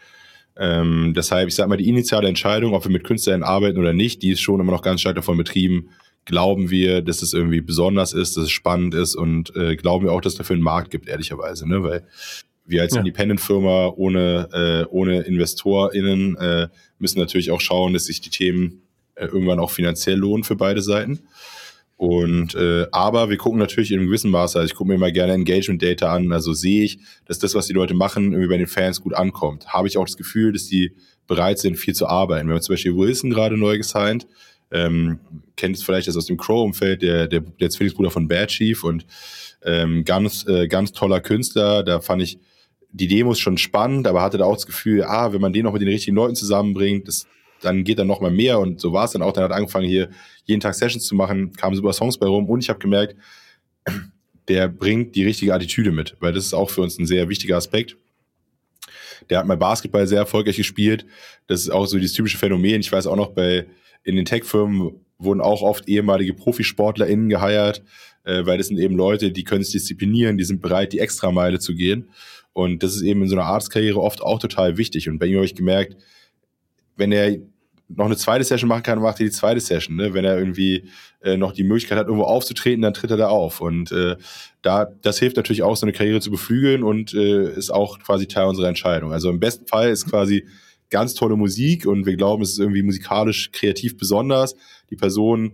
Deshalb, ich sag mal, die initiale Entscheidung, ob wir mit KünstlerInnen arbeiten oder nicht, die ist schon immer noch ganz stark davon betrieben, glauben wir, dass es irgendwie besonders ist, dass es spannend ist und glauben wir auch, dass es dafür einen Markt gibt, ehrlicherweise, ne? Weil wir als Independent-Firma ohne InvestorInnen müssen natürlich auch schauen, dass sich die Themen irgendwann auch finanziell lohnen für beide Seiten. Und aber wir gucken natürlich in einem gewissen Maße, also ich gucke mir immer gerne Engagement Data an, also sehe ich, dass das, was die Leute machen, irgendwie bei den Fans gut ankommt. Habe ich auch das Gefühl, dass die bereit sind, viel zu arbeiten. Wenn man zum Beispiel Wilson gerade neu gesigned, kennt es vielleicht das aus dem Crow-Umfeld, der Zwillingsbruder von Bad Chief und ganz toller Künstler. Da fand ich die Demos schon spannend, aber hatte da auch das Gefühl, wenn man den noch mit den richtigen Leuten zusammenbringt, dann geht dann noch mal mehr und so war es dann auch. Dann hat angefangen, hier jeden Tag Sessions zu machen, kamen super Songs bei rum und ich habe gemerkt, der bringt die richtige Attitüde mit, weil das ist auch für uns ein sehr wichtiger Aspekt. Der hat mal Basketball sehr erfolgreich gespielt. Das ist auch so dieses typische Phänomen. Ich weiß auch noch, in den Tech-Firmen wurden auch oft ehemalige ProfisportlerInnen geheiert, weil das sind eben Leute, die können sich disziplinieren, die sind bereit, die Extrameile zu gehen. Und das ist eben in so einer Arztkarriere oft auch total wichtig. Und bei ihm habe ich gemerkt, wenn er noch eine zweite Session machen kann, macht er die zweite Session. Ne? Wenn er irgendwie noch die Möglichkeit hat, irgendwo aufzutreten, dann tritt er da auf. Und das hilft natürlich auch, so eine Karriere zu beflügeln und ist auch quasi Teil unserer Entscheidung. Also im besten Fall ist quasi ganz tolle Musik und wir glauben, es ist irgendwie musikalisch kreativ besonders. Die Person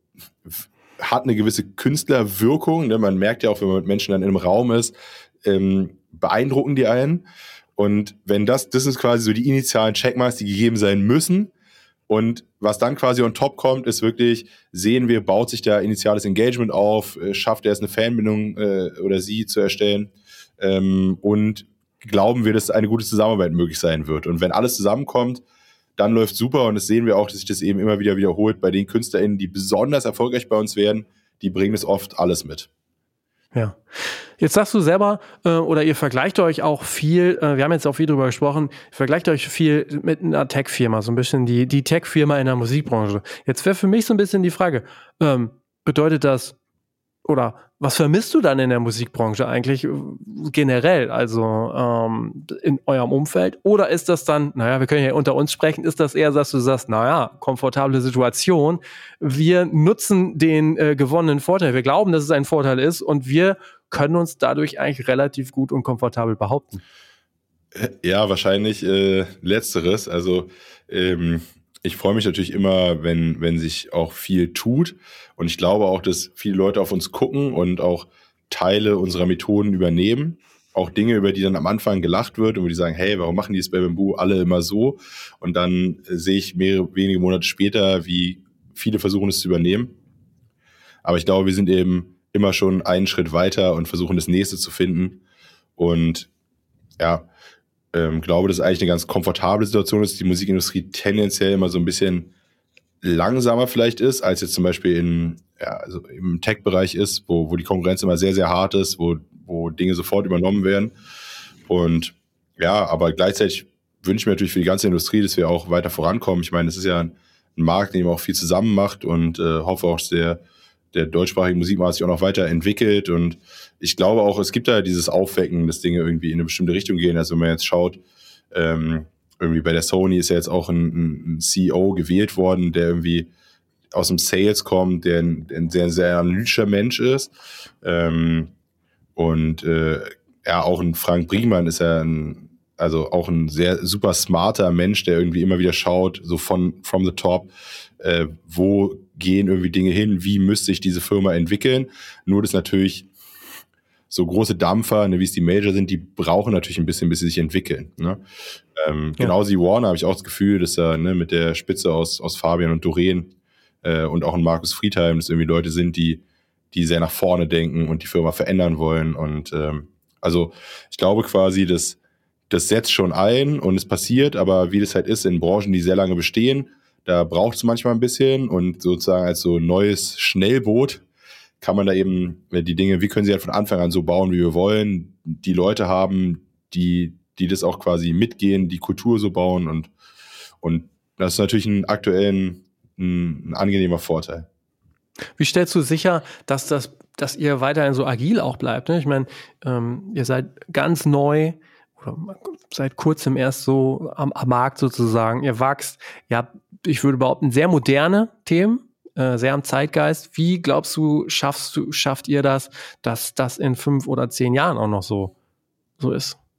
hat eine gewisse Künstlerwirkung. Ne? Man merkt ja auch, wenn man mit Menschen dann in einem Raum ist, beeindrucken die einen. Und wenn das ist quasi so die initialen Checkmarks, die gegeben sein müssen. Und was dann quasi on top kommt, ist wirklich, sehen wir, baut sich da initiales Engagement auf, schafft er es, eine Fanbindung oder sie zu erstellen und glauben wir, dass eine gute Zusammenarbeit möglich sein wird. Und wenn alles zusammenkommt, dann läuft super und das sehen wir auch, dass sich das eben immer wieder wiederholt bei den KünstlerInnen, die besonders erfolgreich bei uns werden, die bringen es oft alles mit. Ja. Jetzt sagst du selber, oder ihr vergleicht euch auch viel, wir haben jetzt auch viel drüber gesprochen, vergleicht euch viel mit einer Tech-Firma, so ein bisschen die Tech-Firma in der Musikbranche. Jetzt wäre für mich so ein bisschen die Frage, bedeutet das, oder was vermisst du dann in der Musikbranche eigentlich generell, also in eurem Umfeld? Oder ist das dann, wir können ja unter uns sprechen, ist das eher, dass du sagst, komfortable Situation, wir nutzen den gewonnenen Vorteil, wir glauben, dass es ein Vorteil ist und wir können uns dadurch eigentlich relativ gut und komfortabel behaupten? Ja, wahrscheinlich Letzteres. Also ich freue mich natürlich immer, wenn sich auch viel tut. Und ich glaube auch, dass viele Leute auf uns gucken und auch Teile unserer Methoden übernehmen. Auch Dinge, über die dann am Anfang gelacht wird und wo die sagen, hey, warum machen die es bei Bamboo alle immer so? Und dann sehe ich wenige Monate später, wie viele versuchen es zu übernehmen. Aber ich glaube, wir sind eben immer schon einen Schritt weiter und versuchen das Nächste zu finden. Und glaube, dass es eigentlich eine ganz komfortable Situation ist, die Musikindustrie tendenziell immer so ein bisschen langsamer vielleicht ist, als jetzt zum Beispiel im Tech-Bereich ist, wo die Konkurrenz immer sehr, sehr hart ist, wo Dinge sofort übernommen werden. Und aber gleichzeitig wünsche ich mir natürlich für die ganze Industrie, dass wir auch weiter vorankommen. Ich meine, es ist ja ein Markt, in dem auch viel zusammen macht und hoffe auch, dass der deutschsprachige Musikmarkt sich auch noch weiterentwickelt. Und ich glaube auch, es gibt da dieses Aufwecken, dass Dinge irgendwie in eine bestimmte Richtung gehen. Also wenn man jetzt schaut, irgendwie bei der Sony ist ja jetzt auch ein CEO gewählt worden, der irgendwie aus dem Sales kommt, der ein sehr, sehr analytischer Mensch ist. Auch ein Frank Briemann ist ja auch ein sehr super smarter Mensch, der irgendwie immer wieder schaut, so from the top, wo gehen irgendwie Dinge hin, wie müsste sich diese Firma entwickeln. Nur das natürlich so große Dampfer, wie es die Major sind, die brauchen natürlich ein bisschen, bis sie sich entwickeln. Ne? Genauso wie Warner habe ich auch das Gefühl, dass er mit der Spitze aus Fabian und Doreen und auch ein Markus Friedheim, dass irgendwie Leute sind, die sehr nach vorne denken und die Firma verändern wollen. Und also ich glaube quasi, dass das setzt schon ein und es passiert, aber wie das halt ist in Branchen, die sehr lange bestehen, da braucht es manchmal ein bisschen und sozusagen als so neues Schnellboot kann man da eben die Dinge, wie können sie halt von Anfang an so bauen, wie wir wollen, die Leute haben, die das auch quasi mitgehen, die Kultur so bauen und das ist natürlich ein angenehmer Vorteil. Wie stellst du sicher, dass ihr weiterhin so agil auch bleibt? Ne? Ich meine, ihr seid ganz neu oder seit kurzem erst so am Markt sozusagen. Ihr wächst, ich würde behaupten, sehr moderne Themen, sehr am Zeitgeist. Wie glaubst du, schafft ihr das, dass das in 5 oder 10 Jahren auch noch so ist?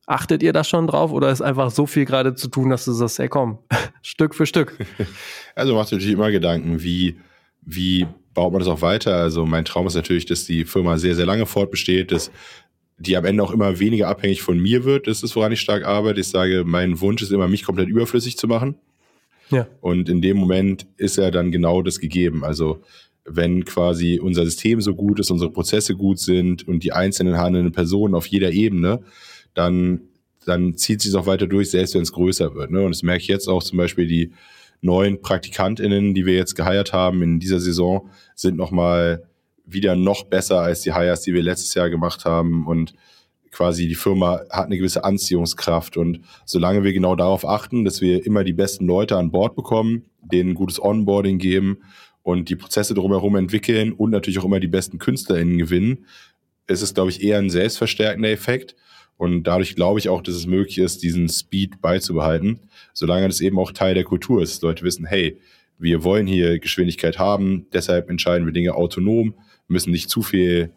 Achtet ihr da schon drauf oder ist einfach so viel gerade zu tun, dass du sagst, hey komm, Stück für Stück? Also macht natürlich immer Gedanken, wie baut man das auch weiter? Also mein Traum ist natürlich, dass die Firma sehr, sehr lange fortbesteht, dass die am Ende auch immer weniger abhängig von mir wird. Das ist, woran ich stark arbeite. Ich sage, mein Wunsch ist immer, mich komplett überflüssig zu machen. Ja. Und in dem Moment ist ja dann genau das gegeben. Also wenn quasi unser System so gut ist, unsere Prozesse gut sind und die einzelnen handelnden Personen auf jeder Ebene, dann zieht sich es auch weiter durch, selbst wenn es größer wird. Ne? Und das merke ich jetzt auch zum Beispiel, die neuen PraktikantInnen, die wir jetzt geheiert haben in dieser Saison, sind nochmal wieder noch besser als die Hires, die wir letztes Jahr gemacht haben. Und quasi die Firma hat eine gewisse Anziehungskraft. Und solange wir genau darauf achten, dass wir immer die besten Leute an Bord bekommen, denen ein gutes Onboarding geben und die Prozesse drumherum entwickeln und natürlich auch immer die besten KünstlerInnen gewinnen, ist es, glaube ich, eher ein selbstverstärkender Effekt. Und dadurch glaube ich auch, dass es möglich ist, diesen Speed beizubehalten, solange das eben auch Teil der Kultur ist. Leute wissen, hey, wir wollen hier Geschwindigkeit haben, deshalb entscheiden wir Dinge autonom, müssen nicht zu viel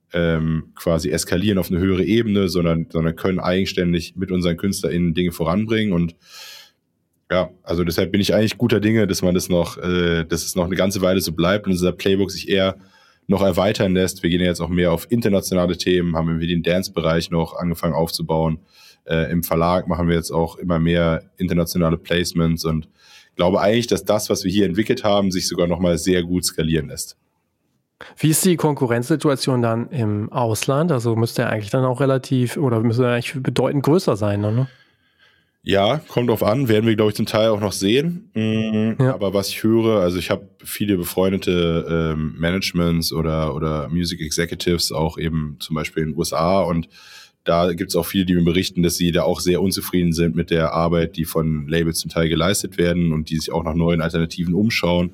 quasi eskalieren auf eine höhere Ebene, sondern können eigenständig mit unseren KünstlerInnen Dinge voranbringen. Und ja, also deshalb bin ich eigentlich guter Dinge, dass man dass es noch eine ganze Weile so bleibt und unser Playbook sich eher noch erweitern lässt. Wir gehen jetzt auch mehr auf internationale Themen, haben irgendwie den Dance-Bereich noch angefangen aufzubauen. Im Verlag machen wir jetzt auch immer mehr internationale Placements und glaube eigentlich, dass das, was wir hier entwickelt haben, sich sogar nochmal sehr gut skalieren lässt. Wie ist die Konkurrenzsituation dann im Ausland? Also müsste er eigentlich dann auch müsste er eigentlich bedeutend größer sein, ne? Ja, kommt drauf an, werden wir, glaube ich, zum Teil auch noch sehen. Ja. Aber was ich höre, also ich habe viele befreundete Managements oder Music Executives, auch eben zum Beispiel in den USA, und da gibt es auch viele, die mir berichten, dass sie da auch sehr unzufrieden sind mit der Arbeit, die von Labels zum Teil geleistet werden und die sich auch nach neuen Alternativen umschauen.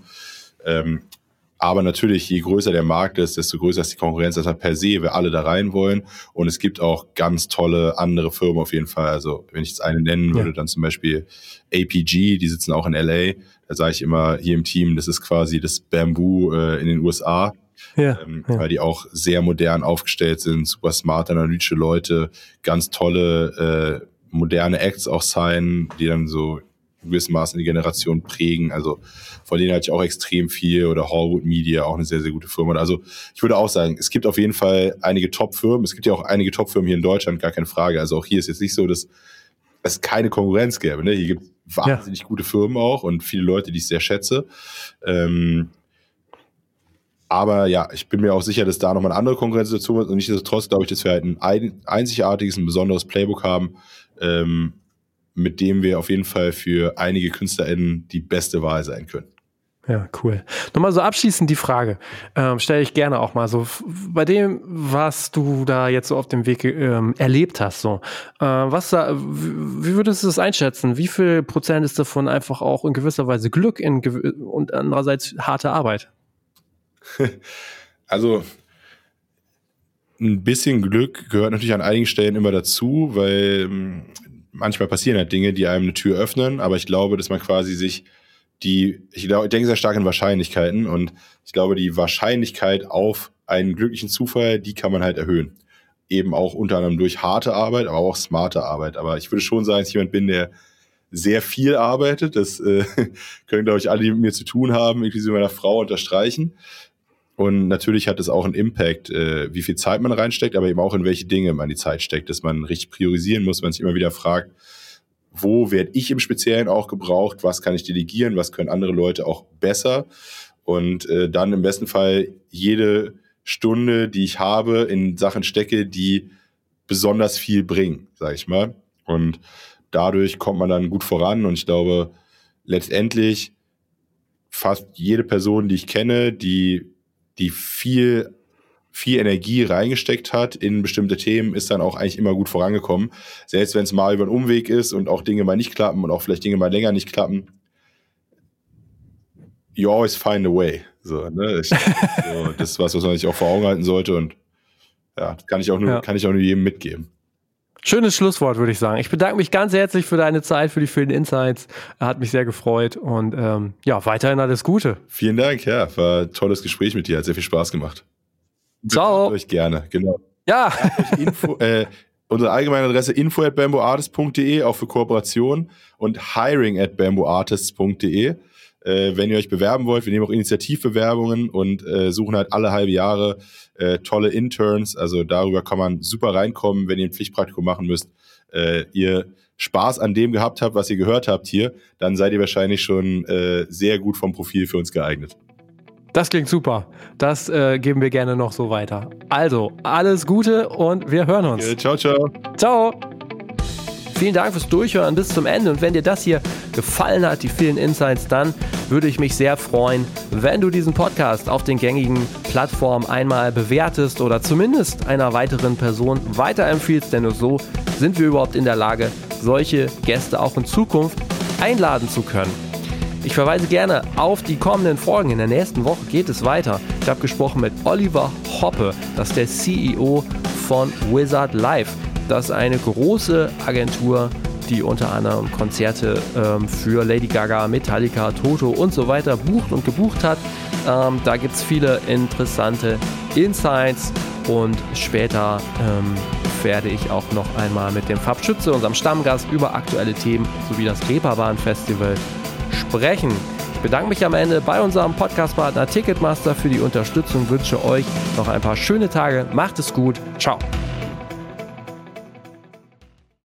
Aber natürlich, je größer der Markt ist, desto größer ist die Konkurrenz. Deshalb per se, wir alle da rein wollen. Und es gibt auch ganz tolle andere Firmen auf jeden Fall. Also wenn ich jetzt eine nennen würde, dann zum Beispiel APG, die sitzen auch in LA. Da sage ich immer hier im Team, das ist quasi das Bamboo in den USA. Weil die auch sehr modern aufgestellt sind, super smart, analytische Leute, ganz tolle moderne Acts auch sein, die dann so gewissermaßen die Generation prägen. Also von denen hatte ich auch extrem viel. Oder Hallwood Media, auch eine sehr, sehr gute Firma. Also ich würde auch sagen, es gibt auf jeden Fall einige Top-Firmen. Es gibt ja auch einige Top-Firmen hier in Deutschland, gar keine Frage. Also auch hier ist jetzt nicht so, dass es keine Konkurrenz gäbe. Ne? Hier gibt es wahnsinnig gute Firmen auch und viele Leute, die ich sehr schätze. Aber ja, ich bin mir auch sicher, dass da nochmal eine andere Konkurrenz dazu ist. Und nichtsdestotrotz glaube ich, dass wir halt ein einzigartiges, ein besonderes Playbook haben, mit dem wir auf jeden Fall für einige KünstlerInnen die beste Wahl sein können. Ja, cool. Nochmal so abschließend die Frage, stelle ich gerne auch mal so, bei dem, was du da jetzt so auf dem Weg erlebt hast, so, wie würdest du das einschätzen? Wie viel Prozent ist davon einfach auch in gewisser Weise Glück und andererseits harte Arbeit? Also ein bisschen Glück gehört natürlich an einigen Stellen immer dazu, weil manchmal passieren halt Dinge, die einem eine Tür öffnen, aber ich glaube, dass man quasi ich denke sehr stark in Wahrscheinlichkeiten und ich glaube, die Wahrscheinlichkeit auf einen glücklichen Zufall, die kann man halt erhöhen. Eben auch unter anderem durch harte Arbeit, aber auch smarte Arbeit. Aber ich würde schon sagen, dass ich jemand bin, der sehr viel arbeitet. Das können, glaube ich, alle, die mit mir zu tun haben, inklusive meiner Frau, unterstreichen. Und natürlich hat es auch einen Impact, wie viel Zeit man reinsteckt, aber eben auch in welche Dinge man die Zeit steckt, dass man richtig priorisieren muss, man sich immer wieder fragt, wo werde ich im Speziellen auch gebraucht, was kann ich delegieren, was können andere Leute auch besser und dann im besten Fall jede Stunde, die ich habe, in Sachen stecke, die besonders viel bringen, sage ich mal. Und dadurch kommt man dann gut voran und ich glaube, letztendlich fast jede Person, die ich kenne, die viel Energie reingesteckt hat in bestimmte Themen, ist dann auch eigentlich immer gut vorangekommen. Selbst wenn es mal über einen Umweg ist und auch Dinge mal nicht klappen und auch vielleicht Dinge mal länger nicht klappen, you always find a way. So, ne? Das ist was man sich auch vor Augen halten sollte und ja, das kann ich auch nur jedem mitgeben. Schönes Schlusswort, würde ich sagen. Ich bedanke mich ganz herzlich für deine Zeit, für die vielen Insights. Hat mich sehr gefreut und weiterhin alles Gute. Vielen Dank, ja, war ein tolles Gespräch mit dir, hat sehr viel Spaß gemacht. Ciao. Euch gerne, genau. Ja. Unsere allgemeine Adresse info@bambooartist.de, auch für Kooperation, und hiring@bambooartists.de. Wenn ihr euch bewerben wollt, wir nehmen auch Initiativbewerbungen und suchen halt alle halbe Jahre tolle Interns. Also darüber kann man super reinkommen, wenn ihr ein Pflichtpraktikum machen müsst. Ihr Spaß an dem gehabt habt, was ihr gehört habt hier, dann seid ihr wahrscheinlich schon sehr gut vom Profil für uns geeignet. Das klingt super. Das geben wir gerne noch so weiter. Also, alles Gute und wir hören uns. Okay, ciao, ciao. Ciao. Vielen Dank fürs Durchhören bis zum Ende. Und wenn dir das hier gefallen hat, die vielen Insights, dann würde ich mich sehr freuen, wenn du diesen Podcast auf den gängigen Plattformen einmal bewertest oder zumindest einer weiteren Person weiterempfiehlst, denn nur so sind wir überhaupt in der Lage, solche Gäste auch in Zukunft einladen zu können. Ich verweise gerne auf die kommenden Folgen. In der nächsten Woche geht es weiter. Ich habe gesprochen mit Oliver Hoppe, das ist der CEO von Wizard Live. Das ist eine große Agentur, die unter anderem Konzerte für Lady Gaga, Metallica, Toto und so weiter bucht und gebucht hat. Da gibt es viele interessante Insights und später werde ich auch noch einmal mit dem Fab Schütze, unserem Stammgast, über aktuelle Themen sowie das Reeperbahn-Festival sprechen. Ich bedanke mich am Ende bei unserem Podcastpartner Ticketmaster für die Unterstützung, wünsche euch noch ein paar schöne Tage. Macht es gut. Ciao.